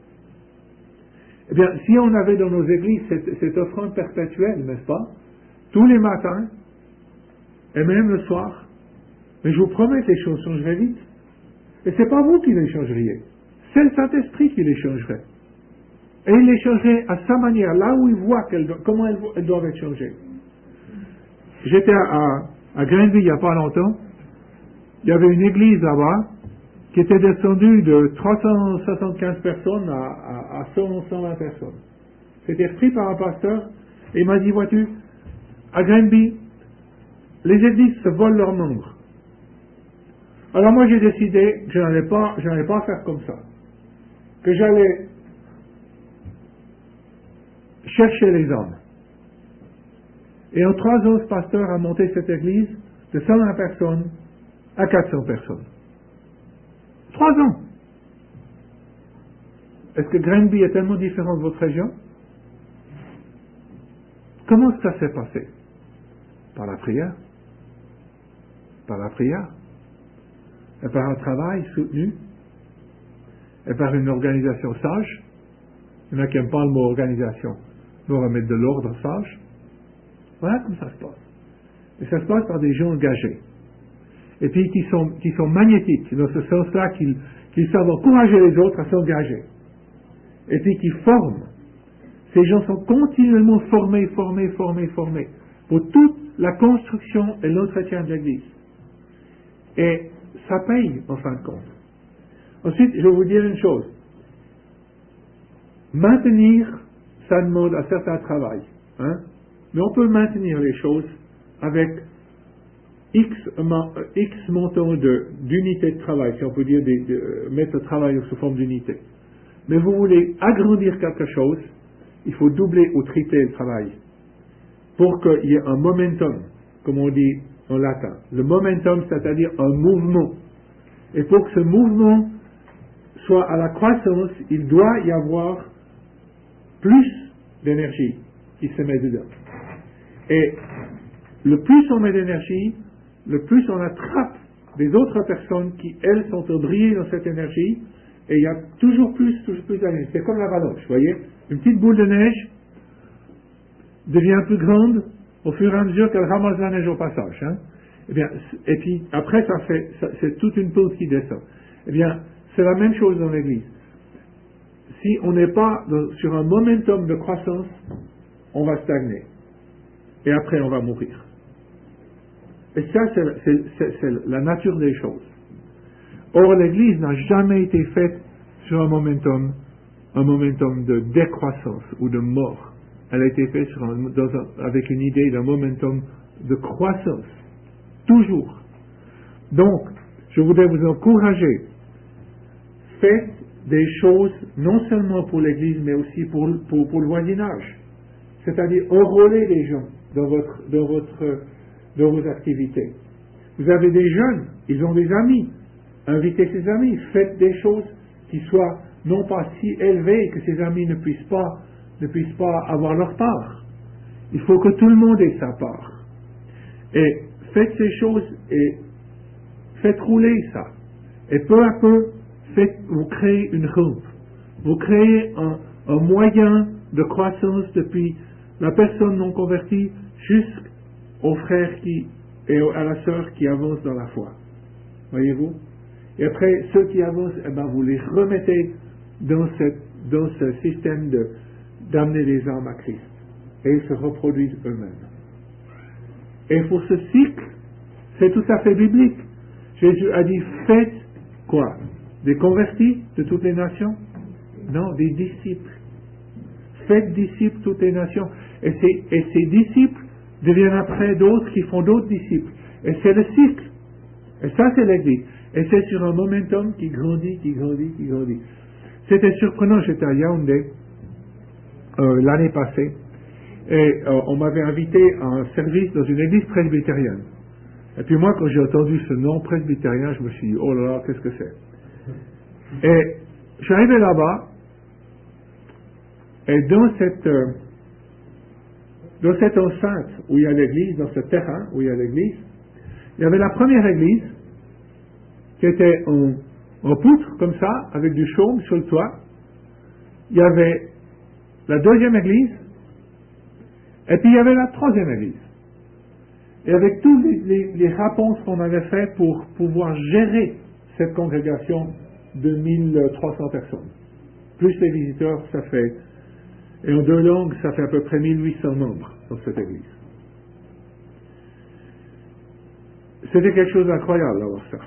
Eh bien, si on avait dans nos églises cette, cette offrande perpétuelle, n'est-ce pas, tous les matins, et même le soir, mais je vous promets que les choses changeraient vite. Et c'est pas vous qui les changeriez. C'est le Saint-Esprit qui les changerait. Et il les changerait à sa manière, là où il voit qu'elles, comment elles, elles doivent être changées. J'étais à, à Greenville il n'y a pas longtemps. Il y avait une église là-bas qui était descendue de trois cent soixante-quinze personnes à, à, à cent, cent vingt personnes. C'était repris par un pasteur et il m'a dit, vois-tu, à Greenville, les églises se volent leurs membres. Alors moi j'ai décidé que je n'allais pas, je n'allais pas faire comme ça. Que j'allais chercher les hommes. Et en trois ans, ce pasteur a monté cette église de cent vingt personnes à quatre cents personnes. Trois ans. Est-ce que Greenville est tellement différent de votre région? Comment ça s'est passé? Par la prière. Par la prière. Et par un travail soutenu. Et par une organisation sage. Il y en a qui n'aiment pas le mot organisation. Nous, on va mettre de l'ordre sage. Voilà comme ça se passe. Et ça se passe par des gens engagés. Et puis qui sont, qui sont magnétiques, dans ce sens-là qu'ils, qu'ils savent encourager les autres à s'engager. Et puis qui forment. Ces gens sont continuellement formés, formés, formés, formés, pour toute la construction et l'entretien de l'Église. Et ça paye, en fin de compte. Ensuite, je vais vous dire une chose. Maintenir, ça demande un certain travail. Hein? Mais on peut maintenir les choses avec X, X montant de, d'unités de travail, si on peut dire, des, de, mettre le travail sous forme d'unité. Mais vous voulez agrandir quelque chose, il faut doubler ou tripler le travail pour qu'il y ait un momentum, comme on dit en latin. Le momentum, c'est-à-dire un mouvement. Et pour que ce mouvement soit à la croissance, il doit y avoir plus d'énergie qui se met dedans. Et le plus on met d'énergie, le plus on attrape des autres personnes qui, elles, sont brillées dans cette énergie, et il y a toujours plus, toujours plus d'énergie. C'est comme l'avalanche, vous voyez? Une petite boule de neige devient plus grande au fur et à mesure qu'elle ramasse la neige au passage. Hein? Eh bien, et puis après, ça fait, ça, c'est toute une pente qui descend. Eh bien, c'est la même chose dans l'Église. Si on n'est pas dans, sur un momentum de croissance, on va stagner. Et après, on va mourir. Et ça, c'est, c'est, c'est, c'est la nature des choses. Or, l'Église n'a jamais été faite sur un momentum, un momentum de décroissance ou de mort. Elle a été faite sur un, dans un, avec une idée d'un momentum de croissance. Toujours. Donc, je voudrais vous encourager. Faites des choses non seulement pour l'Église, mais aussi pour, pour, pour le voisinage. C'est-à-dire enrôler les gens dans, votre, dans, votre, dans vos activités. Vous avez des jeunes, ils ont des amis. Invitez ces amis. Faites des choses qui soient non pas si élevées que ces amis ne puissent pas, ne puissent pas avoir leur part. Il faut que tout le monde ait sa part. Et faites ces choses et faites rouler ça. Et peu à peu, faites, vous créez une rampe. Vous créez un, un moyen de croissance depuis la personne non convertie jusqu'au frère qui, et à la sœur qui avance dans la foi. Voyez-vous? Et après, ceux qui avancent, eh ben, vous les remettez dans, cette, dans ce système de, d'amener les âmes à Christ. Et ils se reproduisent eux-mêmes. Et pour ce cycle, c'est tout à fait biblique. Jésus a dit, faites quoi? Des convertis de toutes les nations? Non, des disciples. Faites disciples toutes les nations. Et ces, et ces disciples deviennent après d'autres qui font d'autres disciples. Et c'est le cycle. Et ça, c'est l'Église. Et c'est sur un momentum qui grandit, qui grandit, qui grandit. C'était surprenant, j'étais à Yaoundé euh, l'année passée. Et euh, on m'avait invité à un service dans une église presbytérienne. Et puis moi, quand j'ai entendu ce nom presbytérien, je me suis dit, oh là là, qu'est-ce que c'est? Et je suis arrivé là-bas, et dans cette, euh, dans cette enceinte où il y a l'église, dans ce terrain où il y a l'église, il y avait la première église, qui était en, en poutre, comme ça, avec du chaume sur le toit. Il y avait la deuxième église, et puis il y avait la troisième église. Et avec tous les, les, les réponses qu'on avait faites pour pouvoir gérer cette congrégation de mille trois cents personnes. Plus les visiteurs, ça fait, et en deux langues, ça fait à peu près mille huit cents membres dans cette église. C'était quelque chose d'incroyable d'avoir ça.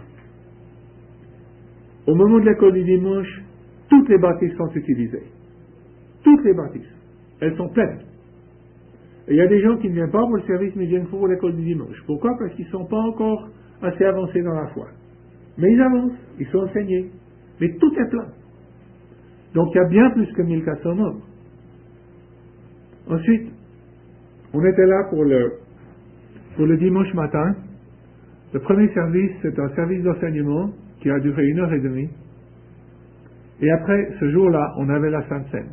Au moment de l'école du dimanche, toutes les bâtisses sont utilisées. Toutes les bâtisses. Elles sont pleines. Et il y a des gens qui ne viennent pas pour le service, mais viennent pour l'école du dimanche. Pourquoi? Parce qu'ils ne sont pas encore assez avancés dans la foi. Mais ils avancent, ils sont enseignés. Mais tout est plein. Donc il y a bien plus que mille quatre cents membres. Ensuite, on était là pour le, pour le dimanche matin. Le premier service, c'est un service d'enseignement qui a duré une heure et demie. Et après, ce jour-là, on avait la Sainte Seine.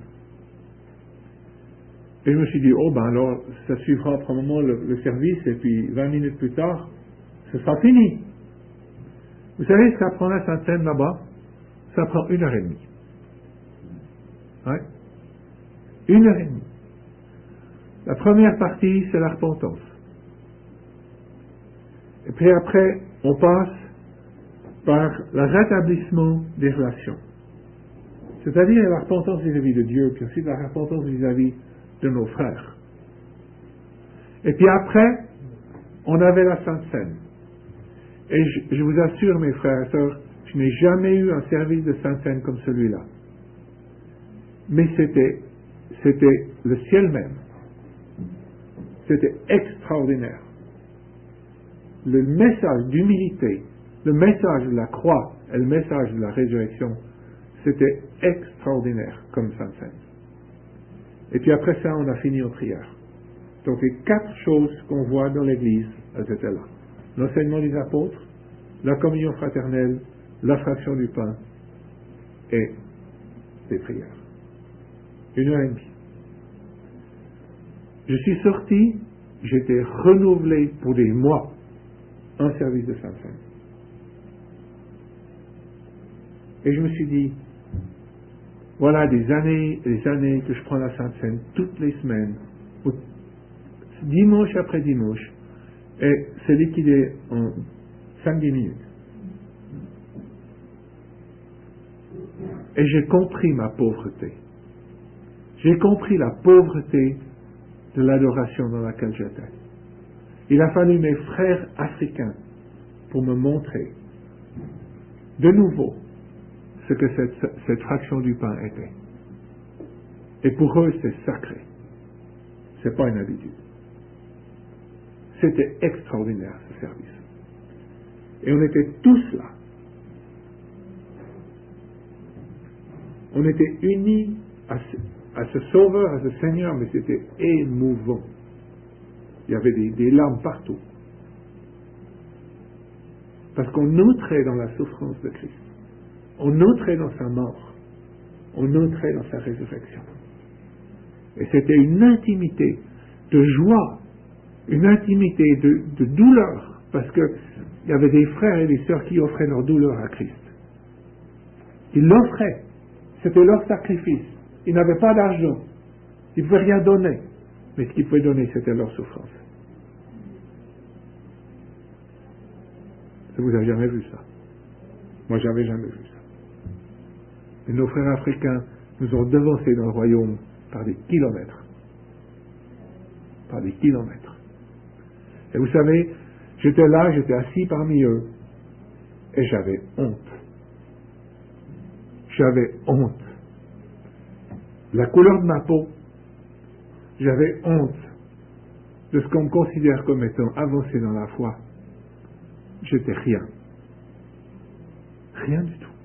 Et je me suis dit, oh ben alors, ça suivra probablement le, le service, et puis vingt minutes plus tard, ce sera fini. Vous savez ce qu'apprend la Sainte Seine là-bas? Ça prend une heure et demie. Ouais. Une heure et demie. La première partie, c'est la repentance. Et puis après, on passe par le rétablissement des relations. C'est-à-dire la repentance vis-à-vis de Dieu, puis aussi la repentance vis-à-vis de nos frères. Et puis après, on avait la Sainte Seine. Et je, je vous assure, mes frères et sœurs, je n'ai jamais eu un service de Sainte Seine comme celui-là. Mais c'était, c'était le ciel même. C'était extraordinaire. Le message d'humilité, le message de la croix et le message de la résurrection, c'était extraordinaire comme Sainte Seine. Et puis après ça, on a fini en prière. Donc les quatre choses qu'on voit dans l'Église, elles étaient là. L'enseignement des apôtres, la communion fraternelle, la fraction du pain et des prières. Une heure et demie. Je suis sorti, j'étais renouvelé pour des mois en service de Sainte Seine. Et je me suis dit, voilà des années et des années que je prends la Sainte Seine toutes les semaines, dimanche après dimanche, et c'est liquidé en cinq dix minutes. Et j'ai compris ma pauvreté. J'ai compris la pauvreté de l'adoration dans laquelle j'étais. Il a fallu mes frères africains pour me montrer de nouveau ce que cette, cette fraction du pain était. Et pour eux, c'est sacré. C'est pas une habitude. C'était extraordinaire, ce service. Et on était tous là. On était unis à ce, à ce Sauveur, à ce Seigneur, mais c'était émouvant. Il y avait des, des larmes partout. Parce qu'on entrait dans la souffrance de Christ. On entrait dans sa mort. On entrait dans sa résurrection. Et c'était une intimité de joie, une intimité de, de douleur, parce qu'il y avait des frères et des sœurs qui offraient leur douleur à Christ. Ils l'offraient. C'était leur sacrifice. Ils n'avaient pas d'argent. Ils ne pouvaient rien donner. Mais ce qu'ils pouvaient donner, c'était leur souffrance. Vous n'avez jamais vu ça. Moi, j'avais jamais vu ça. Et nos frères africains nous ont devancés dans le royaume par des kilomètres. Par des kilomètres. Et vous savez, j'étais là, j'étais assis parmi eux, et j'avais honte. J'avais honte. La couleur de ma peau, j'avais honte de ce qu'on me considère comme étant avancé dans la foi. J'étais rien. Rien du tout.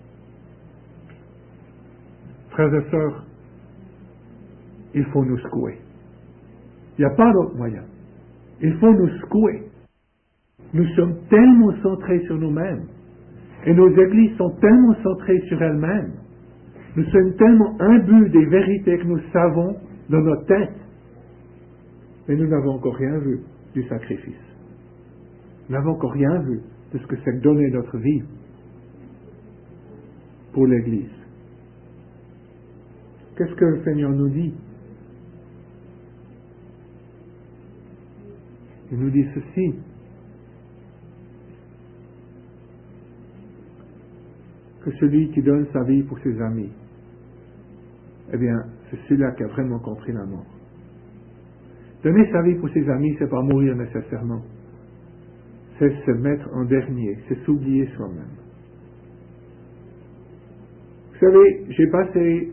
Frères et sœurs, il faut nous secouer. Il n'y a pas d'autre moyen. Il faut nous secouer. Nous sommes tellement centrés sur nous-mêmes. Et nos églises sont tellement centrées sur elles-mêmes. Nous sommes tellement imbus des vérités que nous savons dans notre tête. Mais nous n'avons encore rien vu du sacrifice. Nous n'avons encore rien vu de ce que c'est que donner notre vie pour l'Église. Qu'est-ce que le Seigneur nous dit? Il nous dit ceci. Que celui qui donne sa vie pour ses amis, eh bien, c'est celui-là qui a vraiment compris la mort. Donner sa vie pour ses amis, c'est pas mourir nécessairement. C'est se mettre en dernier, c'est s'oublier soi-même. Vous savez, j'ai passé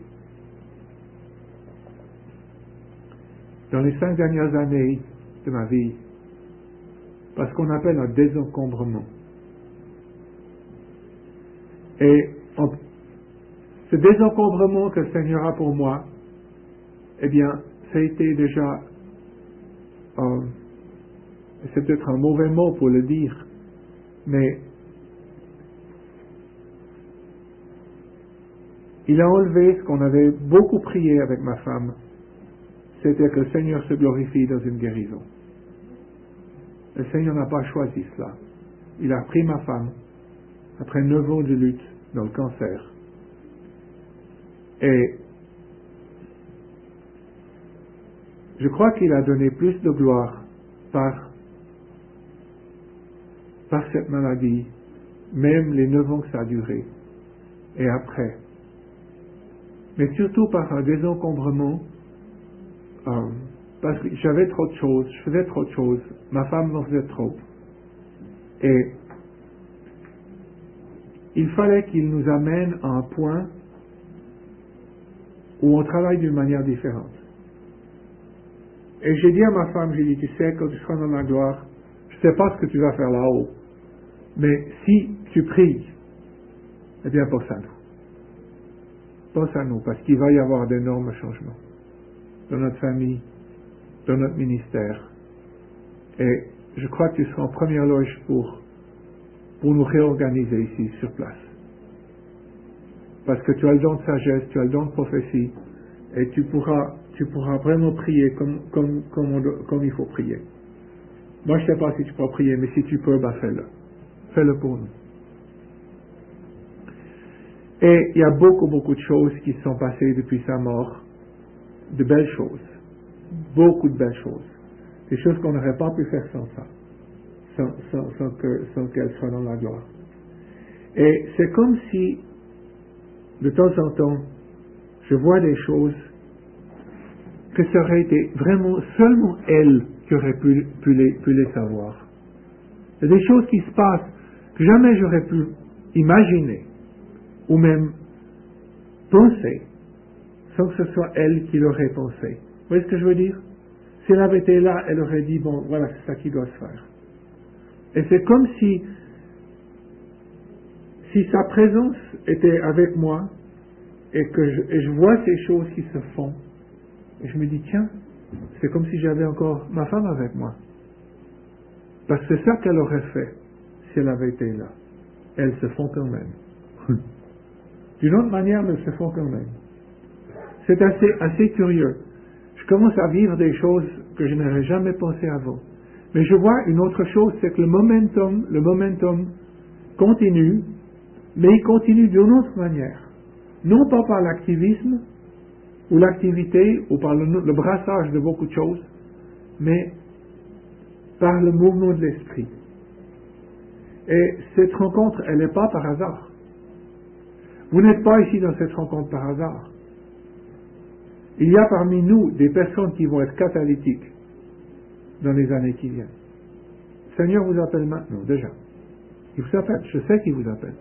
dans les cinq dernières années de ma vie par ce qu'on appelle un désencombrement. Et en, ce désencombrement que le Seigneur a pour moi, eh bien, ça a été déjà, euh, c'est peut-être un mauvais mot pour le dire, mais il a enlevé ce qu'on avait beaucoup prié avec ma femme, c'était que le Seigneur se glorifie dans une guérison. Le Seigneur n'a pas choisi cela. Il a pris ma femme, après neuf ans de lutte dans le cancer. Et je crois qu'il a donné plus de gloire par, par cette maladie, même les neuf ans que ça a duré, et après. Mais surtout par un désencombrement, euh, parce que j'avais trop de choses, je faisais trop de choses, ma femme en faisait trop. Et il fallait qu'il nous amène à un point où on travaille d'une manière différente. Et j'ai dit à ma femme, j'ai dit, tu sais, quand tu seras dans la gloire, je ne sais pas ce que tu vas faire là-haut, mais si tu pries, eh bien pense à nous. Pense à nous, parce qu'il va y avoir d'énormes changements dans notre famille, dans notre ministère. Et je crois que tu seras en première loge pour pour nous réorganiser ici, sur place. parce que tu as le don de sagesse, tu as le don de prophétie, et tu pourras, tu pourras vraiment prier comme, comme, comme, on doit- comme il faut prier. Moi, je ne sais pas si tu peux prier, mais si tu peux, bah fais-le. Fais-le pour nous. Et il y a beaucoup, beaucoup de choses qui sont passées depuis sa mort, de belles choses, beaucoup de belles choses, des choses qu'on n'aurait pas pu faire sans ça, sans, sans, sans que, sans qu'elle soit dans la gloire. Et c'est comme si, de temps en temps, je vois des choses que ça aurait été vraiment seulement elle qui aurait pu, pu, les, pu les savoir. Il y a des choses qui se passent que jamais j'aurais pu imaginer ou même penser sans que ce soit elle qui l'aurait pensé. Vous voyez ce que je veux dire? Si elle avait été là, elle aurait dit, bon, voilà, c'est ça qui doit se faire. Et c'est comme si, si sa présence était avec moi et que je, et je vois ces choses qui se font, et je me dis, tiens, c'est comme si j'avais encore ma femme avec moi. Parce que c'est ça qu'elle aurait fait si elle avait été là. Elles se font quand même. D'une autre manière, mais elles se font quand même. C'est assez, assez curieux. Je commence à vivre des choses que je n'aurais jamais pensé avant. Mais je vois une autre chose, c'est que le momentum, le momentum continue, mais il continue d'une autre manière. Non pas par l'activisme, ou l'activité, ou par le, le brassage de beaucoup de choses, mais par le mouvement de l'esprit. Et cette rencontre, elle n'est pas par hasard. Vous n'êtes pas ici dans cette rencontre par hasard. Il y a parmi nous des personnes qui vont être catalytiques dans les années qui viennent. Le Seigneur vous appelle maintenant, déjà. Il vous appelle, je sais qu'il vous appelle.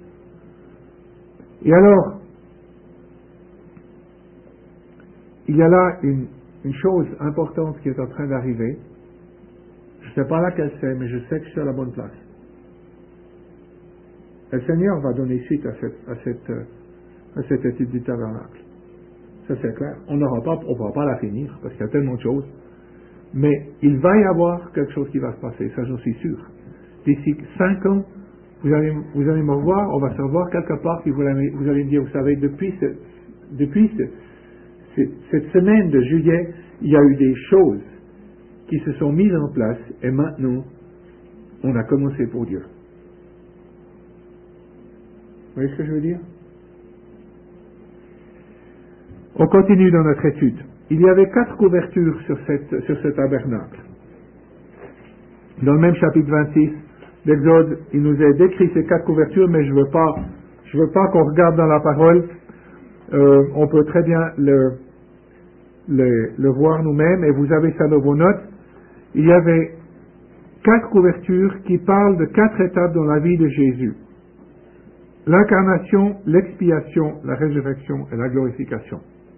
Et alors, il y a là une, une chose importante qui est en train d'arriver. Je ne sais pas laquelle c'est, mais je sais que je suis à la bonne place. Le Seigneur va donner suite à cette, à cette, à cette étude du tabernacle. Ça c'est clair. On n'aura pas, on ne pourra pas la finir, parce qu'il y a tellement de choses. Mais il va y avoir quelque chose qui va se passer, ça j'en suis sûr. D'ici cinq ans, vous allez, vous allez me voir, on va se revoir quelque part, puis vous allez, vous allez me dire, vous savez, depuis, ce, depuis ce, ce, cette semaine de juillet, il y a eu des choses qui se sont mises en place, et maintenant, on a commencé pour Dieu. Vous voyez ce que je veux dire? On continue dans notre étude. Il y avait quatre couvertures sur, cette, sur ce tabernacle. Dans le même chapitre vingt-six d'Exode, il nous est décrit ces quatre couvertures, mais je ne veux pas, je veux pas qu'on regarde dans la parole. Euh, on peut très bien le, le, le voir nous-mêmes, et vous avez ça dans vos notes. Il y avait quatre couvertures qui parlent de quatre étapes dans la vie de Jésus. L'incarnation, l'expiation, la résurrection et la glorification.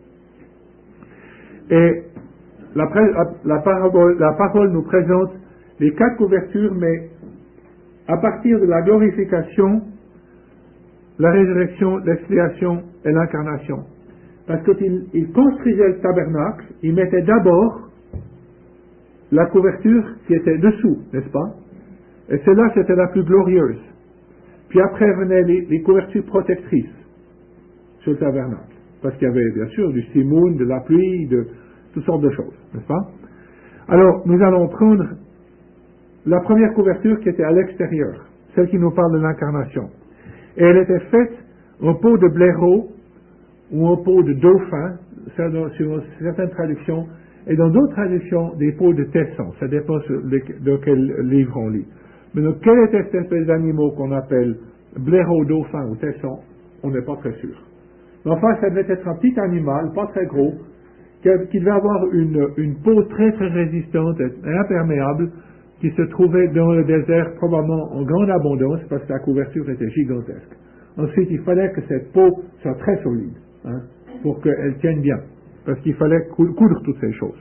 Et la, la, la, parole, la parole nous présente les quatre couvertures, mais à partir de la glorification, la résurrection, l'expiation et l'incarnation. Parce qu'il il construisait le tabernacle, il mettait d'abord la couverture qui était dessous, n'est-ce pas? Et celle-là, c'était la plus glorieuse. Puis après venaient les, les couvertures protectrices sur le tabernacle. Parce qu'il y avait bien sûr du simoun, de la pluie, de toutes sortes de choses, n'est-ce pas? Alors, nous allons prendre la première couverture qui était à l'extérieur, celle qui nous parle de l'incarnation. Et elle était faite en peau de blaireau ou en peau de dauphin, ça dans, sur certaines traductions, et dans d'autres traductions, des peaux de tesson. Ça dépend de quel livre on lit. Mais donc, quel était cette espèce d'animaux qu'on appelle blaireau, dauphin ou tesson? On n'est pas très sûr. Mais enfin, ça devait être un petit animal, pas très gros, qui devait avoir une, une peau très très résistante et imperméable, qui se trouvait dans le désert probablement en grande abondance, parce que la couverture était gigantesque. Ensuite, il fallait que cette peau soit très solide, hein, pour qu'elle tienne bien, parce qu'il fallait coudre toutes ces choses.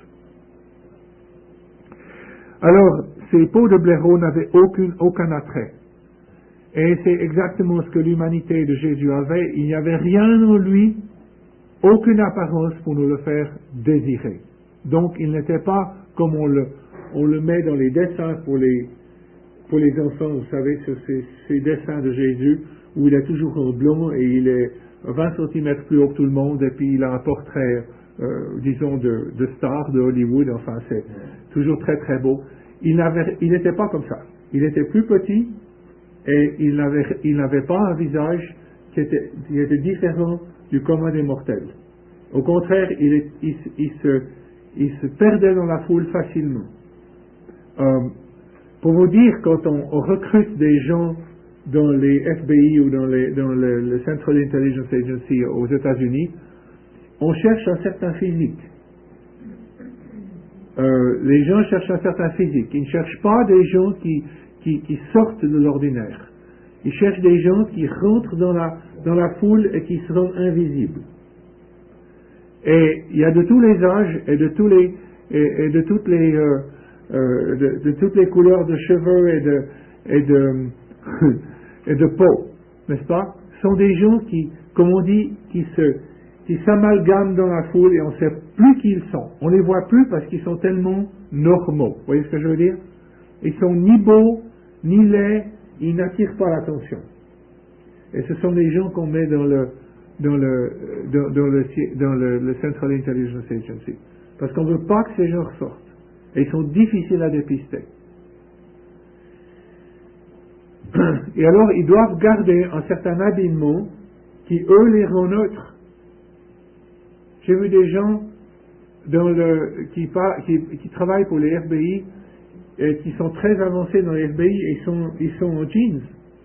Alors, ces peaux de blaireau n'avaient aucune, aucun attrait. Et c'est exactement ce que l'humanité de Jésus avait. Il n'y avait rien en lui, aucune apparence pour nous le faire désirer. Donc, il n'était pas comme on le, on le met dans les dessins pour les, pour les enfants, vous savez, sur ces, ces dessins de Jésus, où il est toujours en blanc et il est vingt centimètres plus haut que tout le monde, et puis il a un portrait, euh, disons, de, de star de Hollywood, enfin c'est toujours très très beau. Il n'avait, il n'était pas comme ça. Il était plus petit, et il n'avait, il n'avait pas un visage qui était, qui était différent du commun des mortels. Au contraire, il, est, il, il, se, il se perdait dans la foule facilement. Euh, pour vous dire, quand on, on recrute des gens dans les F B I ou dans, les, dans le, le Central Intelligence Agency aux États-Unis, on cherche un certain physique. Euh, les gens cherchent un certain physique. Ils ne cherchent pas des gens qui, qui, qui sortent de l'ordinaire. Ils cherchent des gens qui rentrent dans la, dans la foule et qui se rendent invisibles. Et il y a de tous les âges et de tous les et, et de toutes les euh, euh, de, de toutes les couleurs de cheveux et de et de et de peau, n'est-ce pas? Ce sont des gens qui, comme on dit, qui se qui s'amalgament dans la foule et on ne sait plus qui ils sont. On ne les voit plus parce qu'ils sont tellement normaux. Vous voyez ce que je veux dire? Ils sont ni beaux, ni laids, ils n'attirent pas l'attention. Et ce sont des gens qu'on met dans le dans le dans, dans le dans le, le Central Intelligence Agency. Parce qu'on ne veut pas que ces gens ressortent. Et ils sont difficiles à dépister. Et alors, ils doivent garder un certain habillement qui, eux, les rend neutres. J'ai vu des gens dans le, qui, qui, qui travaillent pour les F B I et qui sont très avancés dans les F B I et ils sont, ils sont en jeans.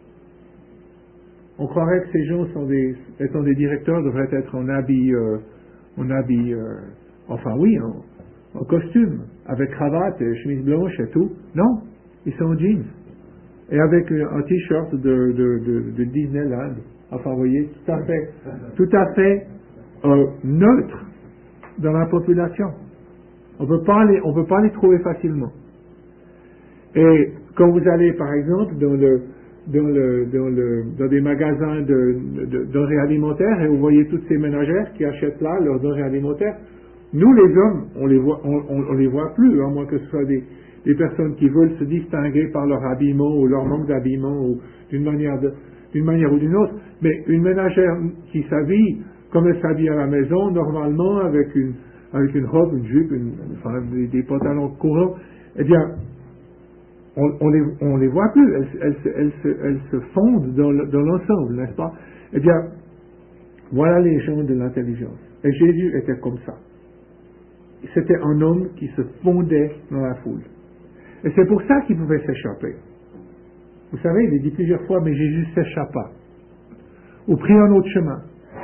On croirait que ces gens sont des, étant des directeurs, devraient être en habit, euh, en habit, euh, enfin oui, en, en costume, avec cravate et chemise blanche et tout. Non, ils sont en jeans. Et avec un t-shirt de, de, de, de Disneyland. Enfin, vous voyez, tout à fait, tout à fait euh, neutre dans la population. On peut pas les, on peut pas les trouver facilement. Et quand vous allez, par exemple, dans le, dans le, dans le, dans des magasins de, de, denrées alimentaires et vous voyez toutes ces ménagères qui achètent là leurs denrées alimentaires, nous les hommes, on les voit, on, on, on les voit plus, à moins que ce soit des des personnes qui veulent se distinguer par leur habillement ou leur manque d'habillement ou d'une manière, de, d'une manière ou d'une autre. Mais une ménagère qui s'habille comme elle s'habille à la maison, normalement, avec une, avec une robe, une jupe, une, enfin, des, des pantalons courants, eh bien, on, on, les, on les voit plus. Elles, elles, elles, se, elles se fondent dans, le, dans l'ensemble, n'est-ce pas? Eh bien, voilà les gens de l'intelligence. Et Jésus était comme ça. C'était un homme qui se fondait dans la foule. Et c'est pour ça qu'il pouvait s'échapper. Vous savez, il est dit plusieurs fois, mais Jésus s'échappa. Ou prit un autre chemin.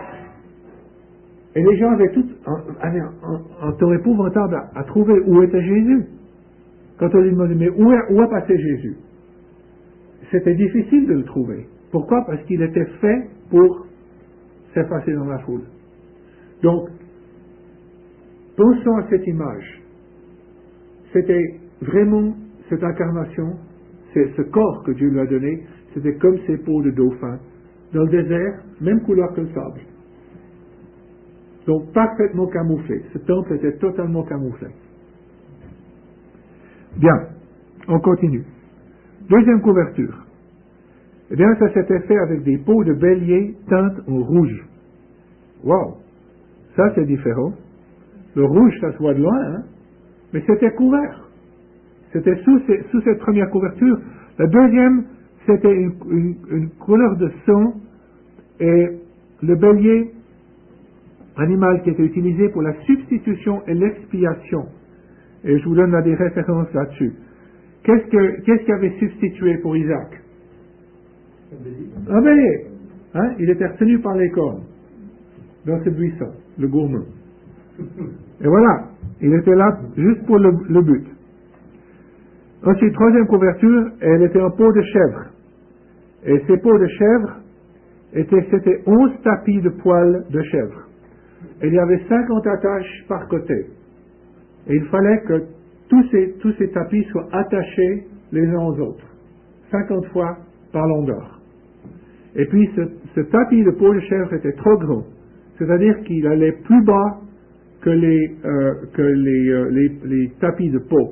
Et les gens avaient tout un, un, un, un temps épouvantable à, à trouver où était Jésus. Quand on lui demandait, mais où, est, où a passé Jésus? C'était difficile de le trouver. Pourquoi? Parce qu'il était fait pour s'effacer dans la foule. Donc, pensons à cette image. C'était vraiment cette incarnation, c'est ce corps que Dieu lui a donné, c'était comme ces peaux de dauphin, dans le désert, même couleur que le sable. Donc parfaitement camouflé. Ce temple était totalement camouflé. Bien, on continue. Deuxième couverture. Eh bien, ça s'était fait avec des peaux de bélier teintes en rouge. Wow! Ça, c'est différent. Le rouge, ça se voit de loin, hein? Mais c'était couvert. C'était sous, ces, sous cette première couverture. La deuxième, c'était une, une, une couleur de sang et le bélier, animal qui était utilisé pour la substitution et l'expiation. Et je vous donne là des références là-dessus. Qu'est-ce que, qu'est-ce qu'il avait substitué pour Isaac? Un bélier. Hein? Il était retenu par les cornes dans ce buisson, le gourmand. Et voilà, il était là juste pour le, le but. Ensuite, troisième couverture, elle était en peau de chèvre. Et ces peaux de chèvre, étaient, c'était onze tapis de poils de chèvre. Et il y avait cinquante attaches par côté. Et il fallait que tous ces, tous ces tapis soient attachés les uns aux autres. cinquante fois par longueur. Et puis, ce, ce tapis de peau de chèvre était trop grand. C'est-à-dire qu'il allait plus bas que les, euh, que les, euh, les, les tapis de peau.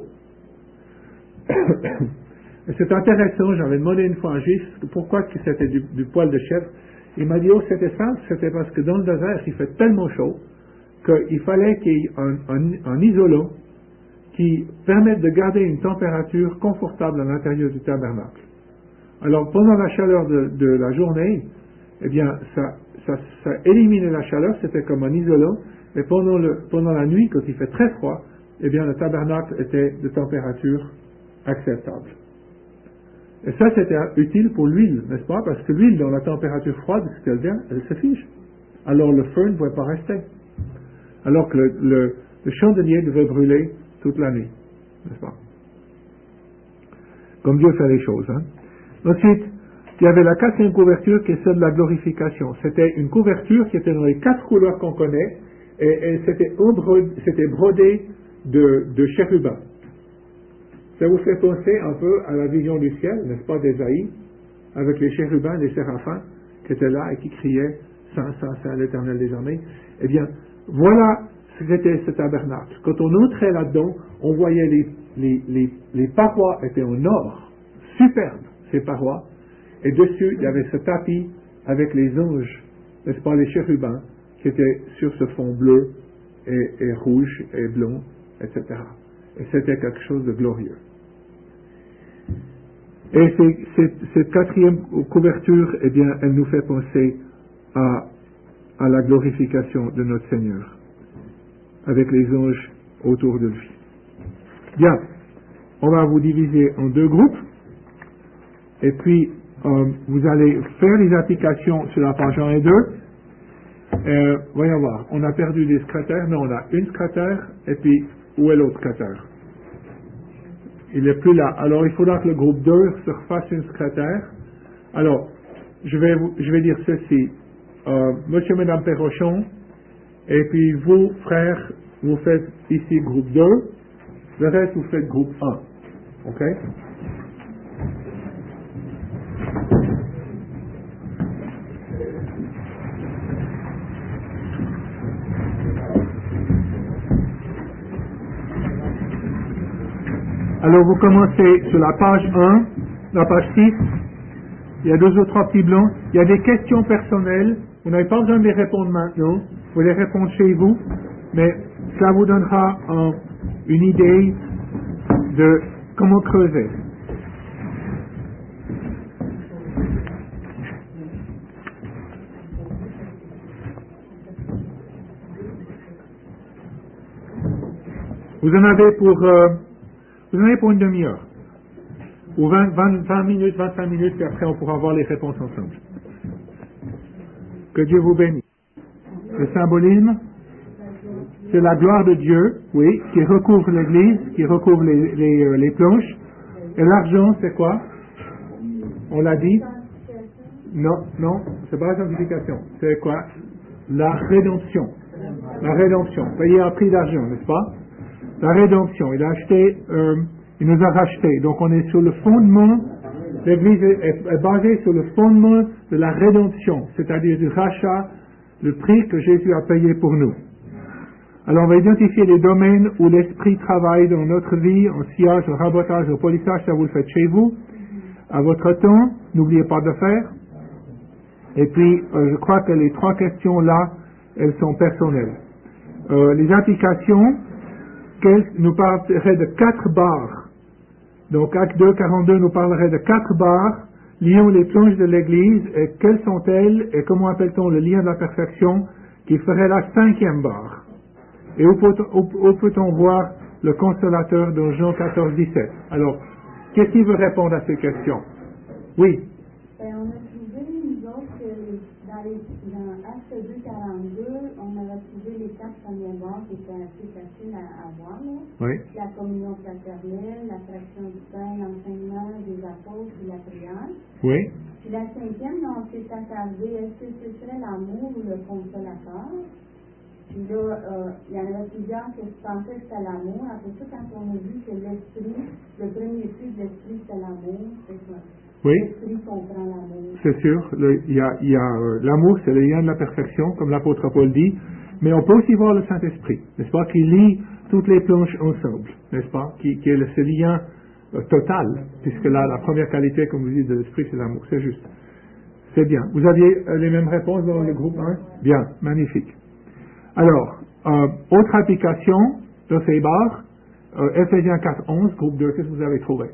Et c'est intéressant, j'avais demandé une fois à un juif pourquoi c'était du, du poil de chèvre. Il m'a dit, oh, c'était simple, c'était parce que dans le désert, il fait tellement chaud qu'il fallait qu'il y ait un, un, un isolant qui permette de garder une température confortable à l'intérieur du tabernacle. Alors, pendant la chaleur de, de la journée, eh bien, ça, ça, ça éliminait la chaleur, c'était comme un isolant, mais pendant, le, pendant la nuit, quand il fait très froid, eh bien, le tabernacle était de température acceptable. Et ça, c'était utile pour l'huile, n'est-ce pas? Parce que l'huile, dans la température froide, ce qu'elle vient, elle se fige. Alors, le feu ne pouvait pas rester. Alors que le, le, le chandelier devait brûler toute la nuit, n'est-ce pas? Comme Dieu fait les choses, hein. Ensuite, il y avait la quatrième couverture qui est celle de la glorification. C'était une couverture qui était dans les quatre couleurs qu'on connaît, et, et c'était, c'était brodé de, de chérubins. Ça vous fait penser un peu à la vision du ciel, n'est-ce pas, d'Ésaïe, avec les chérubins, les séraphins, qui étaient là et qui criaient « Saint, Saint, Saint, l'Éternel des armées ». Eh bien, voilà ce qu'était ce tabernacle. Quand on entrait là-dedans, on voyait les, les, les, les parois étaient en or, superbes, ces parois, et dessus, il y avait ce tapis avec les anges, n'est-ce pas, les chérubins, qui étaient sur ce fond bleu et, et rouge et blanc, et cetera. Et c'était quelque chose de glorieux. Et c'est, c'est, cette quatrième couverture, eh bien, elle nous fait penser à, à la glorification de notre Seigneur, avec les anges autour de lui. Bien, on va vous diviser en deux groupes, et puis euh, vous allez faire les applications sur la page un et deux. Euh, voyons voir, on a perdu des secrétaires, non, on a une secrétaire, et puis où est l'autre secrétaire? Il n'est plus là. Alors, il faudra que le groupe deux se refasse une secrétaire. Alors, je vais, vous, je vais dire ceci. Euh, Monsieur et Madame Perrochon, et puis vous, frères, vous faites ici groupe deux. Le reste, vous faites groupe un. OK? Alors, vous commencez sur la page un, la page six. Il y a deux ou trois petits blancs. Il y a des questions personnelles. Vous n'avez pas besoin de les répondre maintenant. Vous les répondre chez vous. Mais ça vous donnera un, une idée de comment creuser. Vous en avez pour... Euh, Vous en avez pour une demi-heure, ou vingt, vingt, vingt minutes, vingt-cinq minutes, et après on pourra voir les réponses ensemble. Que Dieu vous bénisse. Le symbolisme, c'est la gloire de Dieu, oui, qui recouvre l'église, qui recouvre les, les, euh, les planches. Et l'argent, c'est quoi? On l'a dit? Non, non, c'est pas la sanctification. C'est quoi? La rédemption. La rédemption. Payer un prix d'argent, n'est-ce pas? La rédemption, il a acheté, euh, il nous a racheté. Donc on est sur le fondement, l'Église est, est basée sur le fondement de la rédemption, c'est-à-dire du rachat, le prix que Jésus a payé pour nous. Alors on va identifier les domaines où l'Esprit travaille dans notre vie, en sillage, au rabotage, au polissage, ça vous le faites chez vous, à votre temps, n'oubliez pas de le faire. Et puis, euh, je crois que les trois questions là, elles sont personnelles. Euh, les applications, nous parlerait de quatre barres. Donc, Acte deux, quarante-deux nous parlerait de quatre barres liant les planches de l'Église, et quelles sont-elles, et comment appelle-t-on le lien de la perfection, qui ferait la cinquième barre. Et où peut-on, où, où peut-on voir le consolateur dans Jean quatorze, dix-sept? Alors, qu'est-ce qui veut répondre à ces questions? Oui. Ben, on a trouvé, nous autres, que dans, les, dans Acte deux, quarante-deux, on avait trouvé les quatre premières barres qui étaient assez faciles à, à voir. Là. Oui. La communion fraternelle, la fraction du pain, l'enseignement des apôtres et la prière. Oui. Puis la cinquième, on s'est attardé, est-ce que ce serait l'amour ou le consolateur? Puis là, euh, il y en avait plusieurs qui pensaient que c'était l'amour. Après ça, quand on a vu que l'esprit, le premier fruit de l'esprit, c'était l'amour, c'est ça. Oui. L'esprit comprend l'amour. C'est sûr, le, il y a, il y a euh, l'amour, c'est le lien de la perfection, comme l'apôtre Paul dit, mais on peut aussi voir le Saint-Esprit, n'est-ce pas, qui lie toutes les planches ensemble, n'est-ce pas, qui, qui est le, ce lien euh, total, puisque là, la première qualité, comme vous dites, de l'Esprit, c'est l'amour, c'est juste. C'est bien. Vous aviez euh, les mêmes réponses dans le groupe un? Bien, magnifique. Alors, euh, autre application de ces barres, euh, Ephésiens quatre onze, groupe deux, qu'est-ce que vous avez trouvé?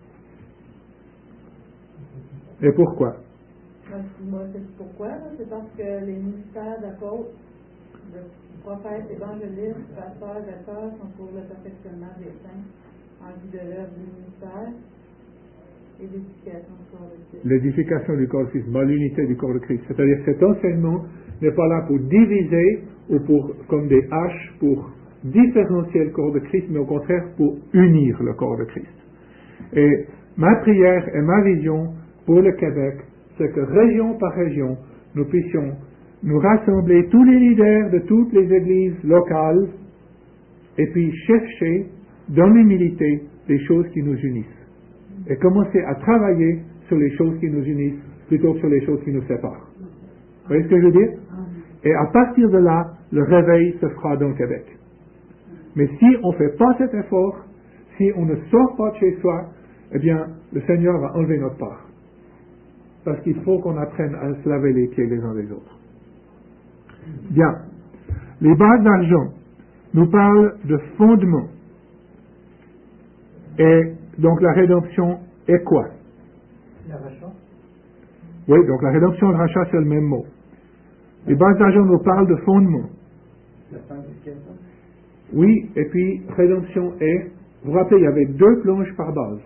Et pourquoi? Moi, c'est pourquoi, là? C'est parce que les ministères d'apôtres, de prophètes, évangélistes, pasteurs, recteurs sont pour le perfectionnement des saints en vue de l'œuvre du ministère et l'édification du corps de Christ. L'édification du corps de Christ, bah, l'unité du corps de Christ. C'est-à-dire que cet enseignement n'est pas là pour diviser ou pour, comme des haches, pour différencier le corps de Christ, mais au contraire pour unir le corps de Christ. Et ma prière et ma vision pour le Québec, c'est que région par région, nous puissions nous rassembler tous les leaders de toutes les églises locales et puis chercher dans l'humilité les choses qui nous unissent et commencer à travailler sur les choses qui nous unissent plutôt que sur les choses qui nous séparent. Vous voyez ce que je veux dire? Et à partir de là, le réveil se fera dans le Québec. Mais si on ne fait pas cet effort, si on ne sort pas de chez soi, eh bien, le Seigneur va enlever notre part. Parce qu'il faut qu'on apprenne à se laver les pieds les uns des autres. Bien. Les bases d'argent nous parlent de fondement. Et donc la rédemption est quoi? La rachat. Oui, donc la rédemption et le rachat, c'est le même mot. Les bases d'argent nous parlent de fondement. La sanctification. Oui, et puis rédemption est, vous vous rappelez, il y avait deux planches par base.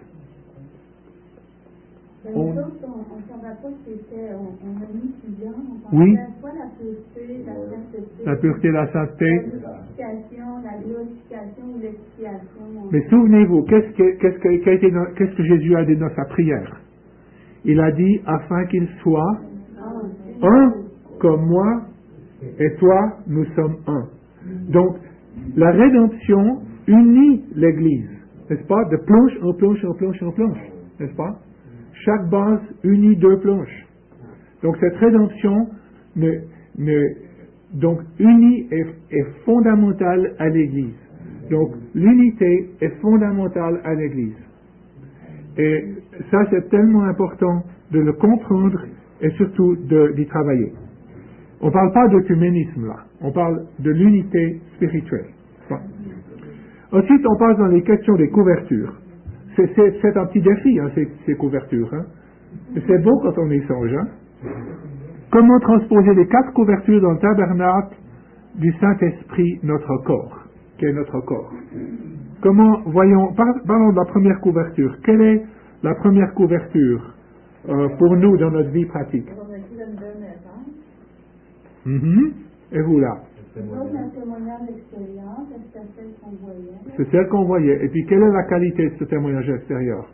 Les On- autres, on ne savait pas que c'était, on, on a mis plusieurs, on pensait Oui. soit la pureté, la sainteté, La pureté, la sainteté. la justification, la glorification ou l'expiation. Mais souvenez-vous, qu'est-ce que, qu'est-ce que, qu'a été dans- qu'est-ce que Jésus a dit dans sa prière? Il a dit, afin qu'il soit Ah, un comme moi et toi, nous sommes un. Donc, la rédemption unit l'Église, n'est-ce pas? De planche en planche en planche en planche, n'est-ce pas? Chaque base unit deux planches. Donc, cette rédemption ne, ne, donc, unie est, est fondamentale à l'Église. Donc, l'unité est fondamentale à l'Église. Et ça, c'est tellement important de le comprendre et surtout de, d'y travailler. On ne parle pas d'œcuménisme là, on parle de l'unité spirituelle. Bon. Ensuite, on passe dans les questions des couvertures. C'est, c'est, c'est un petit défi, hein, ces, ces couvertures. Hein. Mais c'est beau quand on y songe. Hein. Comment transposer les quatre couvertures dans le tabernacle du Saint-Esprit, notre corps, qui est notre corps? Comment, voyons, par- parlons de la première couverture. Quelle est la première couverture euh, pour nous dans notre vie pratique? On a dit la nouvelle naissance. Mhm. Et vous là? donc, un témoignage d'expérience, c'est celle qu'on voyait. C'est celle qu'on voyait. Et puis, quelle est la qualité de ce témoignage extérieur?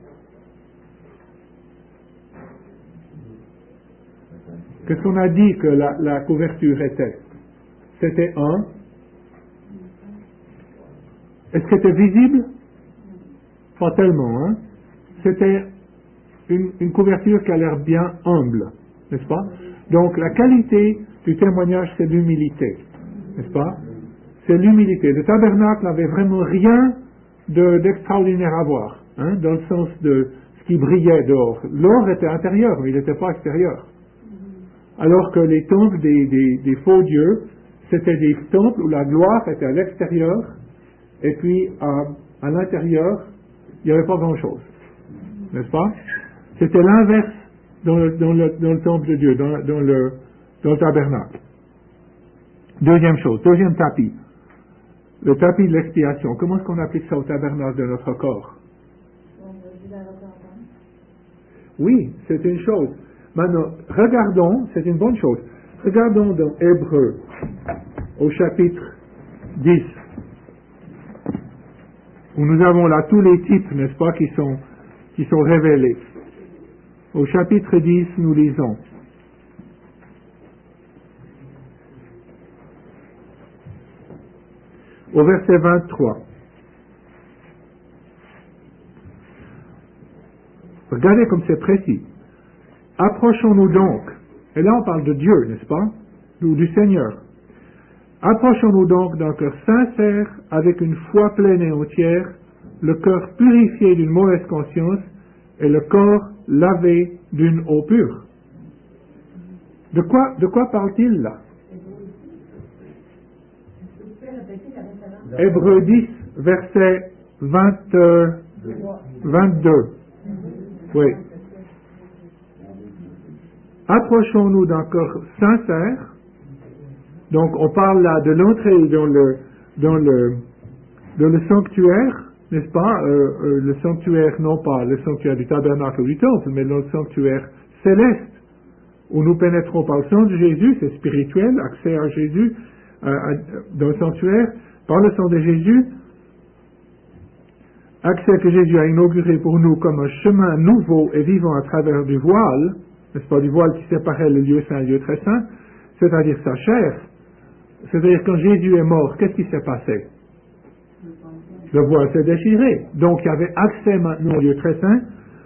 Qu'est-ce qu'on a dit que la, la couverture était? C'était un. Est-ce que c'était visible? Pas tellement, hein? C'était une, une couverture qui a l'air bien humble, n'est-ce pas? Donc, la qualité du témoignage, c'est l'humilité, n'est-ce pas? C'est l'humilité. Le tabernacle n'avait vraiment rien de, d'extraordinaire à voir, hein, dans le sens de ce qui brillait dehors. L'or était intérieur, mais il n'était pas extérieur. Alors que les temples des, des, des faux dieux, c'était des temples où la gloire était à l'extérieur, et puis à, à l'intérieur, il n'y avait pas grand-chose, n'est-ce pas? C'était l'inverse dans le, dans le, dans le temple de Dieu, dans, dans, le, dans le tabernacle. Deuxième chose, deuxième tapis. Le tapis de l'expiation. Comment est-ce qu'on applique ça au tabernacle de notre corps? On a dit la repentance. Oui, c'est une chose. Maintenant, regardons, c'est une bonne chose. Regardons dans Hébreux, au chapitre dix, où nous avons là tous les types, n'est-ce pas, qui sont, qui sont révélés. Au chapitre dix, nous lisons. Au verset vingt-trois. Regardez comme c'est précis. Approchons-nous donc, et là on parle de Dieu, n'est-ce pas, ou du Seigneur. Approchons-nous donc d'un cœur sincère, avec une foi pleine et entière, le cœur purifié d'une mauvaise conscience, et le corps lavé d'une eau pure. De quoi, de quoi parle-t-il là? Hébreux dix, verset vingt, euh, vingt-deux. Oui. Approchons-nous d'un corps sincère. Donc, on parle là de l'entrée dans le, dans le, dans le sanctuaire, n'est-ce pas? Euh, euh, le sanctuaire, non pas le sanctuaire du tabernacle ou du temple, mais le sanctuaire céleste, où nous pénétrons par le sang de Jésus, c'est spirituel, accès à Jésus, euh, à, dans le sanctuaire, par le sang de Jésus, accès que Jésus a inauguré pour nous comme un chemin nouveau et vivant à travers du voile, n'est-ce pas, du voile qui séparait le lieu saint et le lieu très saint, c'est-à-dire sa chair. C'est-à-dire quand Jésus est mort, qu'est-ce qui s'est passé? Le voile s'est déchiré. Donc il y avait accès maintenant au lieu très saint.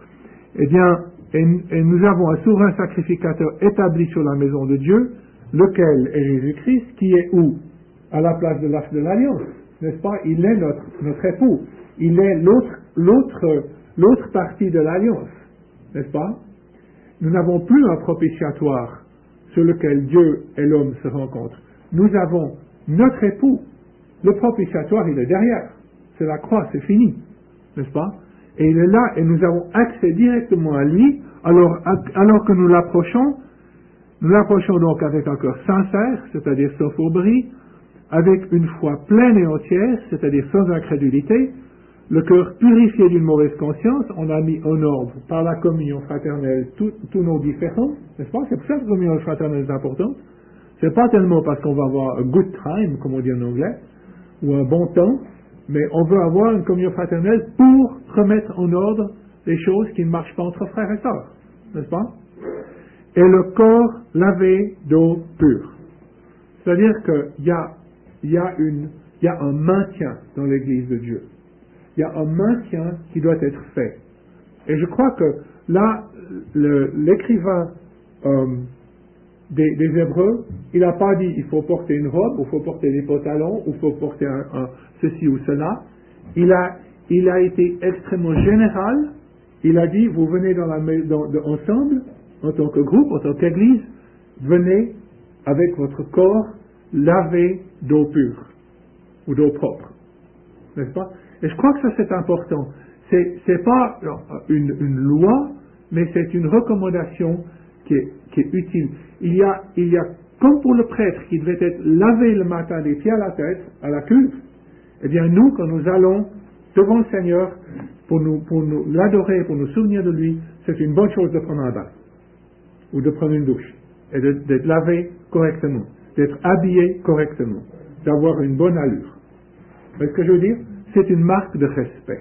Eh bien, et, et nous avons un souverain sacrificateur établi sur la maison de Dieu, lequel est Jésus-Christ, qui est où? À la place de l'arche de l'alliance, n'est-ce pas? Il est notre, notre époux. Il est l'autre, l'autre, l'autre partie de l'alliance, n'est-ce pas? Nous n'avons plus un propitiatoire sur lequel Dieu et l'homme se rencontrent. Nous avons notre époux. Le propitiatoire, il est derrière. C'est la croix, c'est fini, n'est-ce pas? Et il est là, et nous avons accès directement à lui, alors, alors que nous l'approchons, nous l'approchons donc avec un cœur sincère, c'est-à-dire sans fourberie, avec une foi pleine et entière, c'est-à-dire sans incrédulité, le cœur purifié d'une mauvaise conscience. On a mis en ordre par la communion fraternelle tous nos différends, n'est-ce pas? C'est pour ça que la communion fraternelle est importante. C'est pas tellement parce qu'on va avoir un good time, comme on dit en anglais, ou un bon temps, mais on veut avoir une communion fraternelle pour remettre en ordre les choses qui ne marchent pas entre frères et sœurs, n'est-ce pas? Et le corps lavé d'eau pure. C'est-à-dire qu'il y a, il y a une, il y a un maintien dans l'Église de Dieu. Il y a un maintien qui doit être fait. Et je crois que là, le, l'écrivain euh, des, des Hébreux, il n'a pas dit il faut porter une robe, ou il faut porter des pantalons, ou il faut porter un, un, ceci ou cela. Il a, il a été extrêmement général. Il a dit vous venez dans la, dans, de, ensemble, en tant que groupe, en tant qu'Église, venez avec votre corps lavé d'eau pure, ou d'eau propre. N'est-ce pas? Et je crois que ça c'est important. C'est, c'est pas une, une loi, mais c'est une recommandation qui est, qui est utile. Il y a, il y a, comme pour le prêtre qui devait être lavé le matin des pieds à la tête, à la cuve, eh bien nous, quand nous allons devant le Seigneur pour nous, pour nous l'adorer, pour nous souvenir de lui, c'est une bonne chose de prendre un bain, ou de prendre une douche, et de, d'être lavé correctement, d'être habillé correctement, d'avoir une bonne allure. Vous voyez ce que je veux dire? C'est une marque de respect.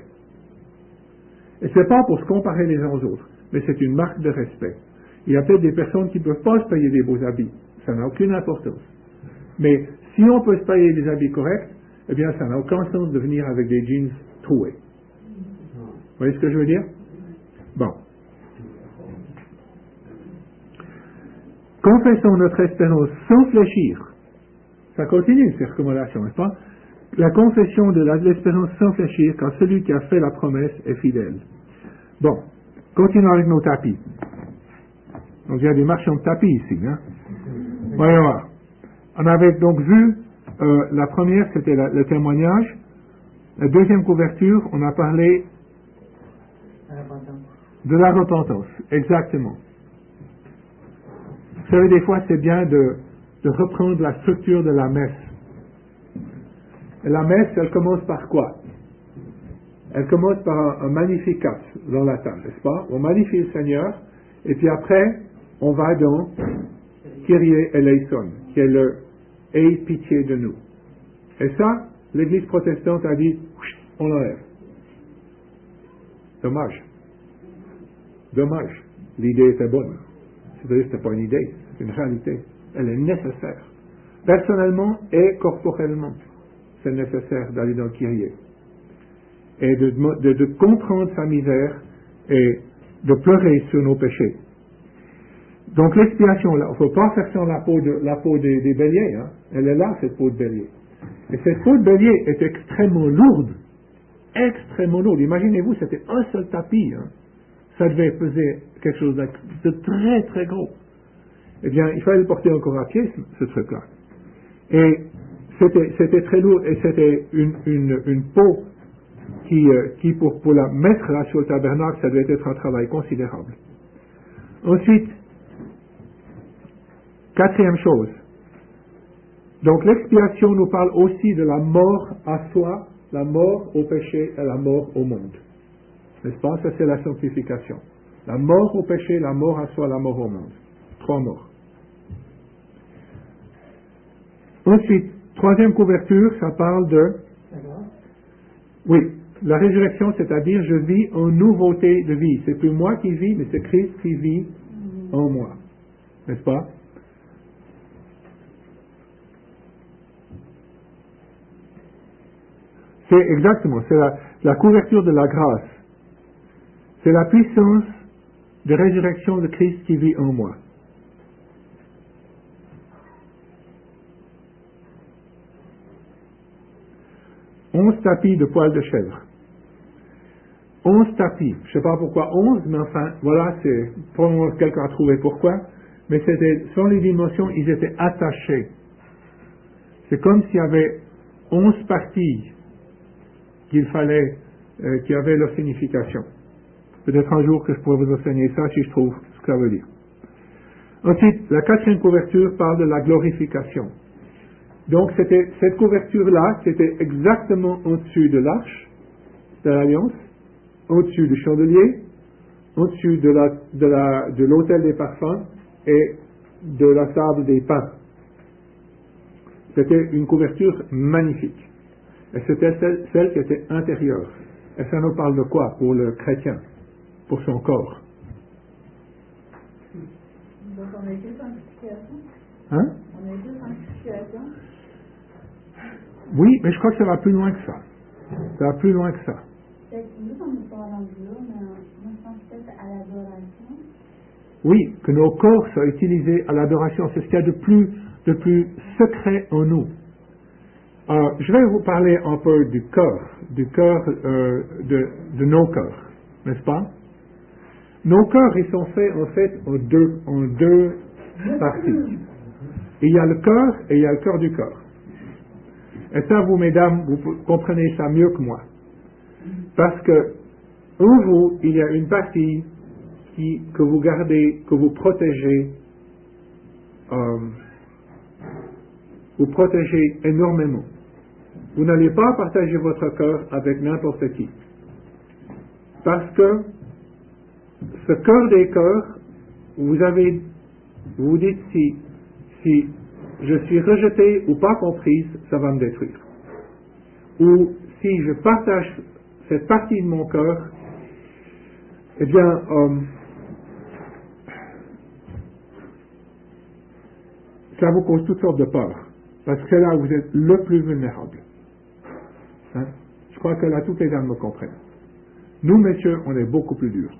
Et ce n'est pas pour se comparer les uns aux autres, mais c'est une marque de respect. Il y a peut-être des personnes qui ne peuvent pas se payer des beaux habits. Ça n'a aucune importance. Mais si on peut se payer des habits corrects, eh bien ça n'a aucun sens de venir avec des jeans troués. Vous voyez ce que je veux dire? Bon. Confessons notre espérance sans fléchir. Ça continue, ces recommandations, n'est-ce pas? La confession de la, l'espérance sans fléchir, car celui qui a fait la promesse est fidèle. Bon, continuons avec nos tapis. Donc il y a des marchands de tapis ici. Hein? Voyons voir. On avait donc vu, euh, la première c'était la, le témoignage. La deuxième couverture, on a parlé de la repentance. Exactement. Vous savez, des fois c'est bien de, de reprendre la structure de la messe. Et la messe, elle commence par quoi? Elle commence par un, un magnificat dans latin, n'est-ce pas? On magnifie le Seigneur, et puis après, on va dans Kyrie eleison, qui est le « Aie pitié de nous ». Et ça, l'Église protestante a dit « on l'enlève ». Dommage. Dommage. L'idée était bonne. C'est-à-dire que ce n'est pas une idée, c'est une réalité. Elle est nécessaire. Personnellement et corporellement. C'est nécessaire d'aller dans le Kyrie et de, de, de comprendre sa misère et de pleurer sur nos péchés. Donc l'expiation, il ne faut pas faire sans la peau, de, la peau des, des béliers. Hein. Elle est là, cette peau de bélier. Et cette peau de bélier est extrêmement lourde. Extrêmement lourde. Imaginez-vous, c'était un seul tapis. Hein. Ça devait peser quelque chose de très très gros. eh bien, il fallait le porter encore à pied, ce, ce truc-là. Et c'était, c'était très lourd, et c'était une, une, une peau qui, euh, qui pour, pour la mettre là sur le tabernacle, ça devait être un travail considérable. Ensuite, quatrième chose. Donc l'expiation nous parle aussi de la mort à soi, la mort au péché et la mort au monde. N'est-ce pas? Ça c'est la sanctification. La mort au péché, la mort à soi, la mort au monde. Trois morts. Ensuite, troisième couverture, ça parle de... Oui, la résurrection, c'est-à-dire je vis en nouveauté de vie. C'est plus moi qui vis, mais c'est Christ qui vit en moi. N'est-ce pas? C'est exactement, c'est la, la couverture de la grâce. C'est la puissance de résurrection de Christ qui vit en moi. Onze tapis de poils de chèvre. Onze tapis. Je ne sais pas pourquoi onze, mais enfin, voilà, c'est, probablement quelqu'un a trouvé pourquoi, mais c'était, selon les dimensions, ils étaient attachés. C'est comme s'il y avait onze parties qu'il fallait, euh, qui avaient leur signification. Peut-être un jour que je pourrais vous enseigner ça si je trouve ce que ça veut dire. Ensuite, la quatrième couverture parle de la glorification. Donc, c'était, cette couverture-là, c'était exactement au-dessus de l'arche de l'Alliance, au-dessus du chandelier, au-dessus de, la, de, la, de l'autel des parfums et de la table des pains. C'était une couverture magnifique. Et c'était celle, celle qui était intérieure. Et ça nous parle de quoi pour le chrétien? Pour son corps. Donc on a été sanctification. Hein? On a été sanctification. Oui, mais je crois que ça va plus loin que ça. Ça va plus loin que ça. Peut-être, nous, on n'est pas rendu là, mais moi, je pense peut-être à l'adoration. Oui, que nos corps soient utilisés à l'adoration. C'est ce qu'il y a de plus, de plus secret en nous. Euh, je vais vous parler un peu du cœur, du cœur euh, de, de nos cœurs, n'est-ce pas? Nos cœurs, ils sont faits en fait en deux, en deux parties. Il y a le cœur et il y a le cœur du cœur. Et ça, vous, mesdames, vous comprenez ça mieux que moi. Parce que, en vous, il y a une partie qui, que vous gardez, que vous protégez, euh, vous protégez énormément. Vous n'allez pas partager votre cœur avec n'importe qui. Parce que ce cœur des cœurs, vous avez, vous vous dites si, si je suis rejeté ou pas comprise, ça va me détruire. Ou si je partage cette partie de mon cœur, eh bien, euh, ça vous cause toutes sortes de peurs. Parce que c'est là où vous êtes le plus vulnérable. Hein? Je crois que là, toutes les dames me comprennent. Nous, messieurs, on est beaucoup plus durs.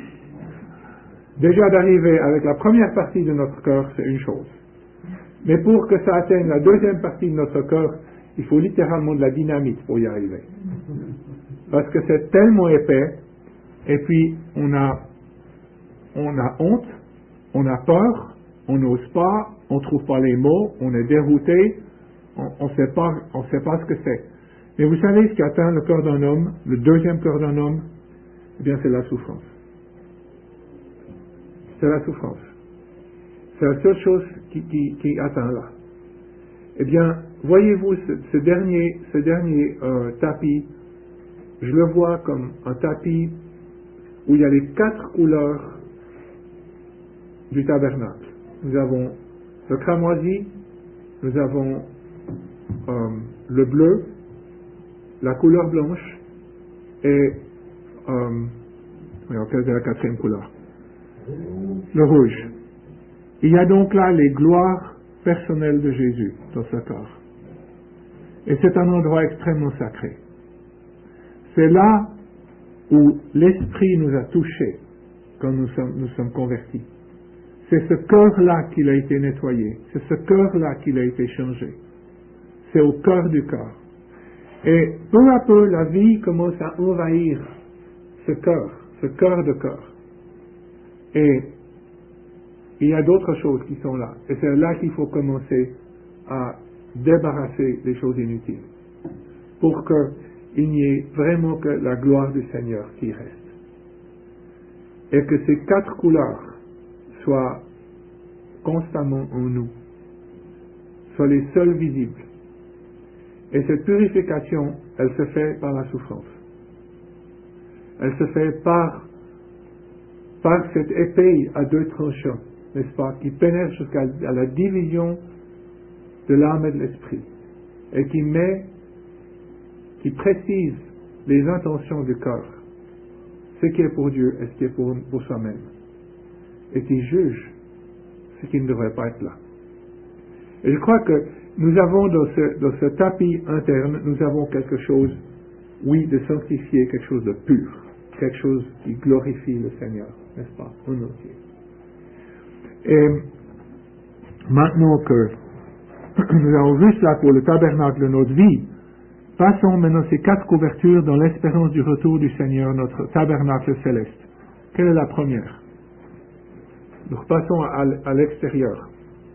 Déjà d'arriver avec la première partie de notre cœur, c'est une chose. Mais pour que ça atteigne la deuxième partie de notre cœur, il faut littéralement de la dynamite pour y arriver. Parce que c'est tellement épais, et puis on a, on a honte, on a peur, on n'ose pas, on ne trouve pas les mots, on est dérouté, on ne sait pas, on sait pas ce que c'est. Mais vous savez ce qui atteint le cœur d'un homme, le deuxième cœur d'un homme, eh bien c'est la souffrance. C'est la souffrance. C'est la seule chose qui, qui, qui atteint là. Eh bien, voyez-vous, ce, ce dernier, ce dernier euh, tapis, je le vois comme un tapis où il y a les quatre couleurs du tabernacle. Nous avons le cramoisi, nous avons euh, le bleu, la couleur blanche et euh, quelle est la quatrième couleur? Le rouge. Il y a donc là les gloires personnelles de Jésus dans ce corps. Et c'est un endroit extrêmement sacré. C'est là où l'Esprit nous a touchés quand nous sommes, nous sommes convertis. C'est ce cœur-là qu'il a été nettoyé. C'est ce cœur-là qu'il a été changé. C'est au cœur du corps. Et peu à peu, la vie commence à envahir ce cœur, ce cœur de cœur. Et il y a d'autres choses qui sont là. Et c'est là qu'il faut commencer à débarrasser des choses inutiles. Pour qu'il n'y ait vraiment que la gloire du Seigneur qui reste. Et que ces quatre couleurs soient constamment en nous, soient les seules visibles. Et cette purification, elle se fait par la souffrance. Elle se fait par, par cette épée à deux tranchants, n'est-ce pas, qui pénètre jusqu'à la division de l'âme et de l'esprit, et qui met, qui précise les intentions du cœur, ce qui est pour Dieu et ce qui est pour, pour soi-même, et qui juge ce qui ne devrait pas être là. Et je crois que nous avons dans ce, dans ce tapis interne, nous avons quelque chose, oui, de sanctifié, quelque chose de pur, quelque chose qui glorifie le Seigneur, n'est-ce pas, en entier. Et maintenant que nous avons vu cela pour le tabernacle de notre vie, passons maintenant ces quatre couvertures dans l'espérance du retour du Seigneur, notre tabernacle céleste. Quelle est la première? Nous repassons à, à l'extérieur.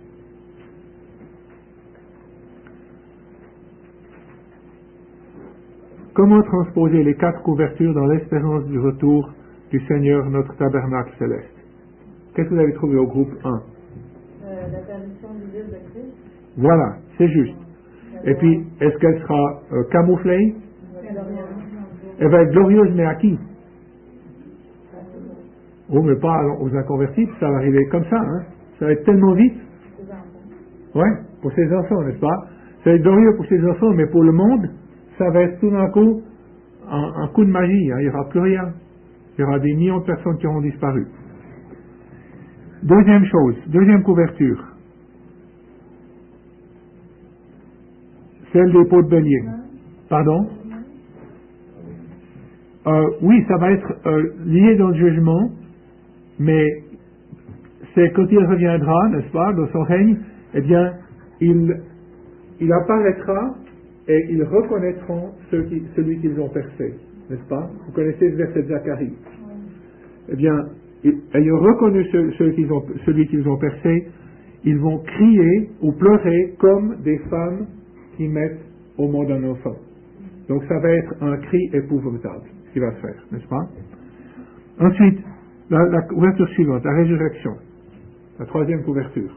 Comment transposer les quatre couvertures dans l'espérance du retour du Seigneur, notre tabernacle céleste? Qu'est-ce que vous avez trouvé au groupe un? Euh, L'apparition visible de Christ. Voilà, c'est juste. Et puis, est-ce qu'elle sera euh, camouflée? Elle va être glorieuse, mais à qui? Oh, mais pas aux inconvertis, ça va arriver comme ça, hein. Ça va être tellement vite. Ouais, pour ses enfants, n'est-ce pas? Ça va être glorieux pour ses enfants, mais pour le monde, ça va être tout d'un coup un, un coup de magie, hein. Il n'y aura plus rien. Il y aura des millions de personnes qui auront disparu. Deuxième chose, deuxième couverture. Celle des peaux de bélier. Pardon? Euh, oui, ça va être euh, lié dans le jugement, mais c'est quand il reviendra, n'est-ce pas, dans son règne, eh bien, il, il apparaîtra et ils reconnaîtront ceux qui, celui qu'ils ont percé, n'est-ce pas? Vous connaissez ce verset de Zacharie. Eh bien, ayant reconnu ceux, ceux qu'ils ont, celui qu'ils ont percé, ils vont crier ou pleurer comme des femmes qui mettent au monde un enfant. Donc ça va être un cri épouvantable, ce qui va se faire, n'est-ce pas? Ensuite, la, la couverture suivante, la résurrection, la troisième couverture.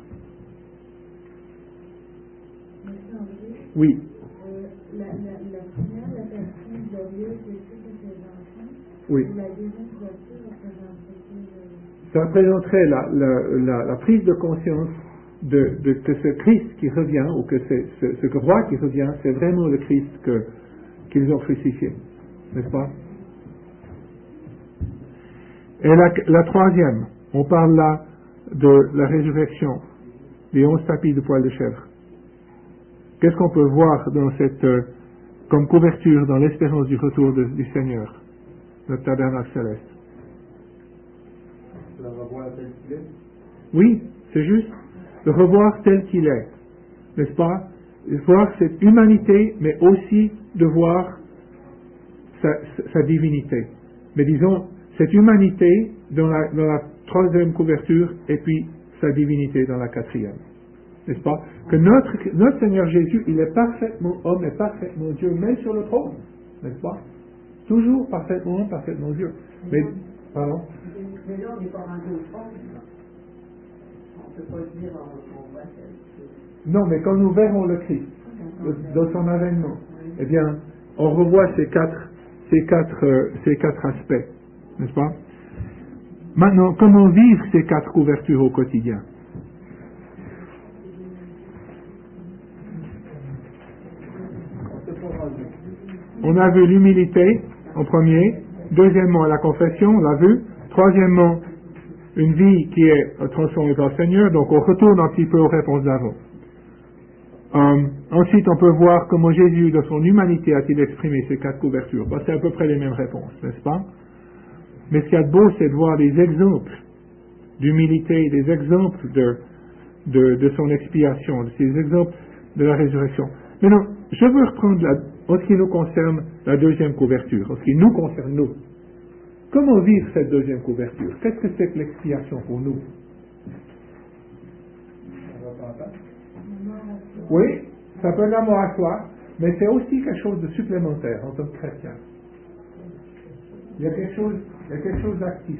Oui. Euh, la, la, la première, la personne glorieuse de tous ses enfants, Oui. la deuxième couverture représenterait Ça représenterait la, la, la, la prise de conscience de, de, que ce Christ qui revient, ou que c'est, ce, ce roi qui revient, c'est vraiment le Christ que, qu'ils ont crucifié, n'est-ce pas? Et la, la troisième, on parle là de la résurrection, les onze tapis de poils de chèvre. Qu'est-ce qu'on peut voir dans cette, euh, comme couverture dans l'espérance du retour de, du Seigneur, notre tabernacle céleste? La revoir tel qu'il est. Oui, c'est juste. Le revoir tel qu'il est, n'est-ce pas? De voir cette humanité, mais aussi de voir sa, sa divinité. Mais disons, cette humanité dans la, dans la troisième couverture, et puis sa divinité dans la quatrième. N'est-ce pas? Que notre, notre Seigneur Jésus, il est parfaitement homme et parfaitement Dieu, mais sur le trône, n'est-ce pas? Toujours parfaitement homme, parfaitement Dieu. Mais, pardon? Mais là, on n'est pas rendu au trône. On ne peut pas dire qu'on voit ça. Non, mais quand nous verrons le Christ, dans son avènement, eh bien, on revoit ces quatre, ces quatre, euh, ces quatre aspects, n'est-ce pas? Maintenant, comment vivre ces quatre couvertures au quotidien? On a vu l'humilité en premier, deuxièmement la confession, on l'a vu, troisièmement une vie qui est transformée par le Seigneur, donc on retourne un petit peu aux réponses d'avant. Euh, ensuite, on peut voir comment Jésus, dans son humanité, a-t-il exprimé ces quatre couvertures. Bah, c'est à peu près les mêmes réponses, n'est-ce pas? Mais ce qu'il y a de beau, c'est de voir des exemples d'humilité, des exemples de, de, de son expiation, des exemples de la résurrection. Maintenant, je veux reprendre, la, en ce qui nous concerne, la deuxième couverture, en ce qui nous concerne, nous. Comment vivre cette deuxième couverture? Qu'est-ce que c'est que l'expiation pour nous? Oui, ça peut être l'amour à soi, mais c'est aussi quelque chose de supplémentaire en tant que chrétien. Il y a quelque chose, il y a quelque chose d'actif.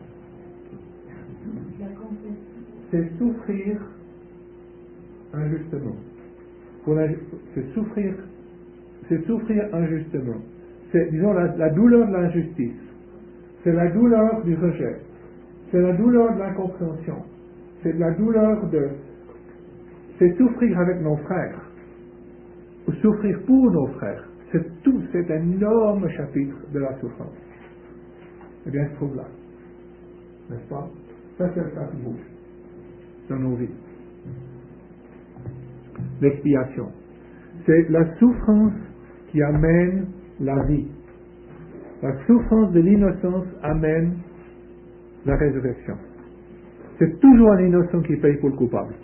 C'est souffrir injustement. Pour la, c'est souffrir, c'est souffrir injustement. C'est, disons, la, la douleur de l'injustice. C'est la douleur du rejet. C'est la douleur de l'incompréhension. C'est la douleur de... C'est souffrir avec nos frères. Ou souffrir pour nos frères. C'est tout cet énorme chapitre de la souffrance. Eh bien, se trouve là. N'est-ce pas? Ça, c'est le tapis rouge dans nos vies. L'expiation. C'est la souffrance qui amène la vie. La souffrance de l'innocence amène la résurrection. C'est toujours un innocent qui paye pour le coupable.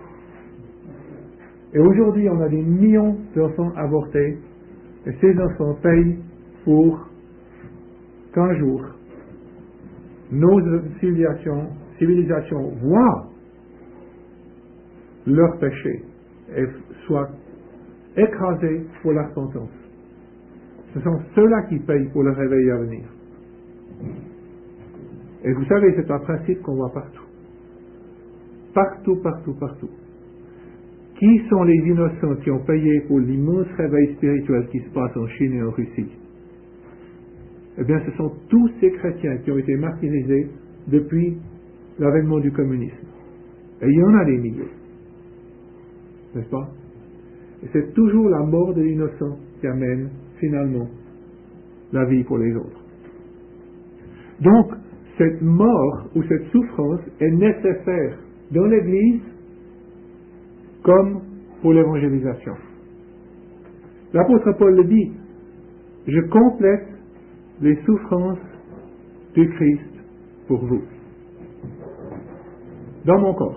Et aujourd'hui, on a des millions d'enfants avortés, et ces enfants payent pour qu'un jour, nos civilisations, civilisations voient leurs péchés et soient écrasés pour la repentance. Ce sont ceux-là qui payent pour le réveil à venir. Et vous savez, c'est un principe qu'on voit partout. Partout, partout, partout. Qui sont les innocents qui ont payé pour l'immense réveil spirituel qui se passe en Chine et en Russie? Eh bien, ce sont tous ces chrétiens qui ont été martyrisés depuis l'avènement du communisme. Et il y en a des milliers. N'est-ce pas? Et c'est toujours la mort de l'innocent qui amène finalement la vie pour les autres. Donc, cette mort ou cette souffrance est nécessaire dans l'Église comme pour l'évangélisation. L'apôtre Paul le dit, je complète les souffrances du Christ pour vous, dans mon corps.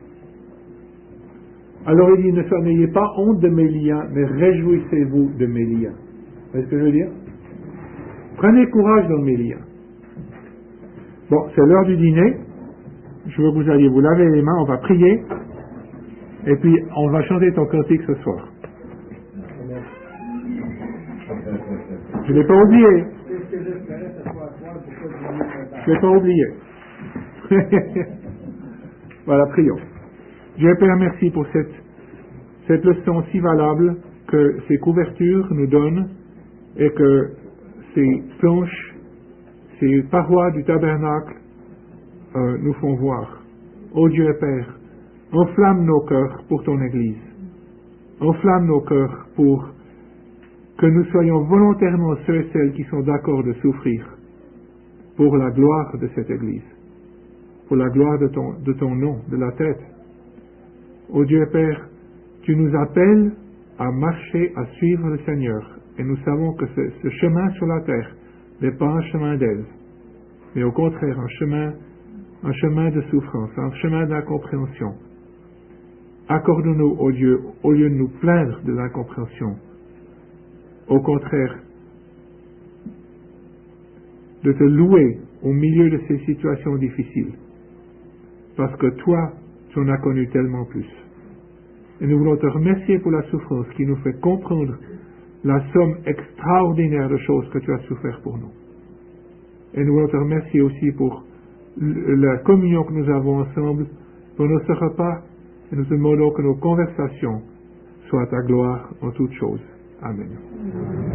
Alors il dit, ne n'ayez pas honte de mes liens, mais réjouissez-vous de mes liens. Vous voyez ce que je veux dire? Prenez courage dans mes liens. Bon, c'est l'heure du dîner. Je veux que vous alliez vous laver les mains, on va prier. Et puis, on va chanter ton cantique ce soir. Je ne l'ai pas oublié. Je ne l'ai pas oublié. Voilà, prions. Dieu Père, merci pour cette, cette leçon si valable que ces couvertures nous donnent et que ces planches, ces parois du tabernacle euh, nous font voir. Ô Dieu Père, enflamme nos cœurs pour ton Église. Enflamme nos cœurs pour que nous soyons volontairement ceux et celles qui sont d'accord de souffrir pour la gloire de cette Église, pour la gloire de ton, de ton nom, de la tête. Ô Dieu Père, tu nous appelles à marcher, à suivre le Seigneur, et nous savons que ce, ce chemin sur la terre n'est pas un chemin d'aise, mais au contraire un chemin, un chemin de souffrance, un chemin d'incompréhension. Accorde-nous, ô Dieu, au lieu de nous plaindre de l'incompréhension, au contraire, de te louer au milieu de ces situations difficiles, parce que toi, tu en as connu tellement plus. Et nous voulons te remercier pour la souffrance qui nous fait comprendre la somme extraordinaire de choses que tu as souffert pour nous. Et nous voulons te remercier aussi pour la communion que nous avons ensemble, pour notre repas, et nous te demandons que nos conversations soient à ta gloire en toutes choses. Amen.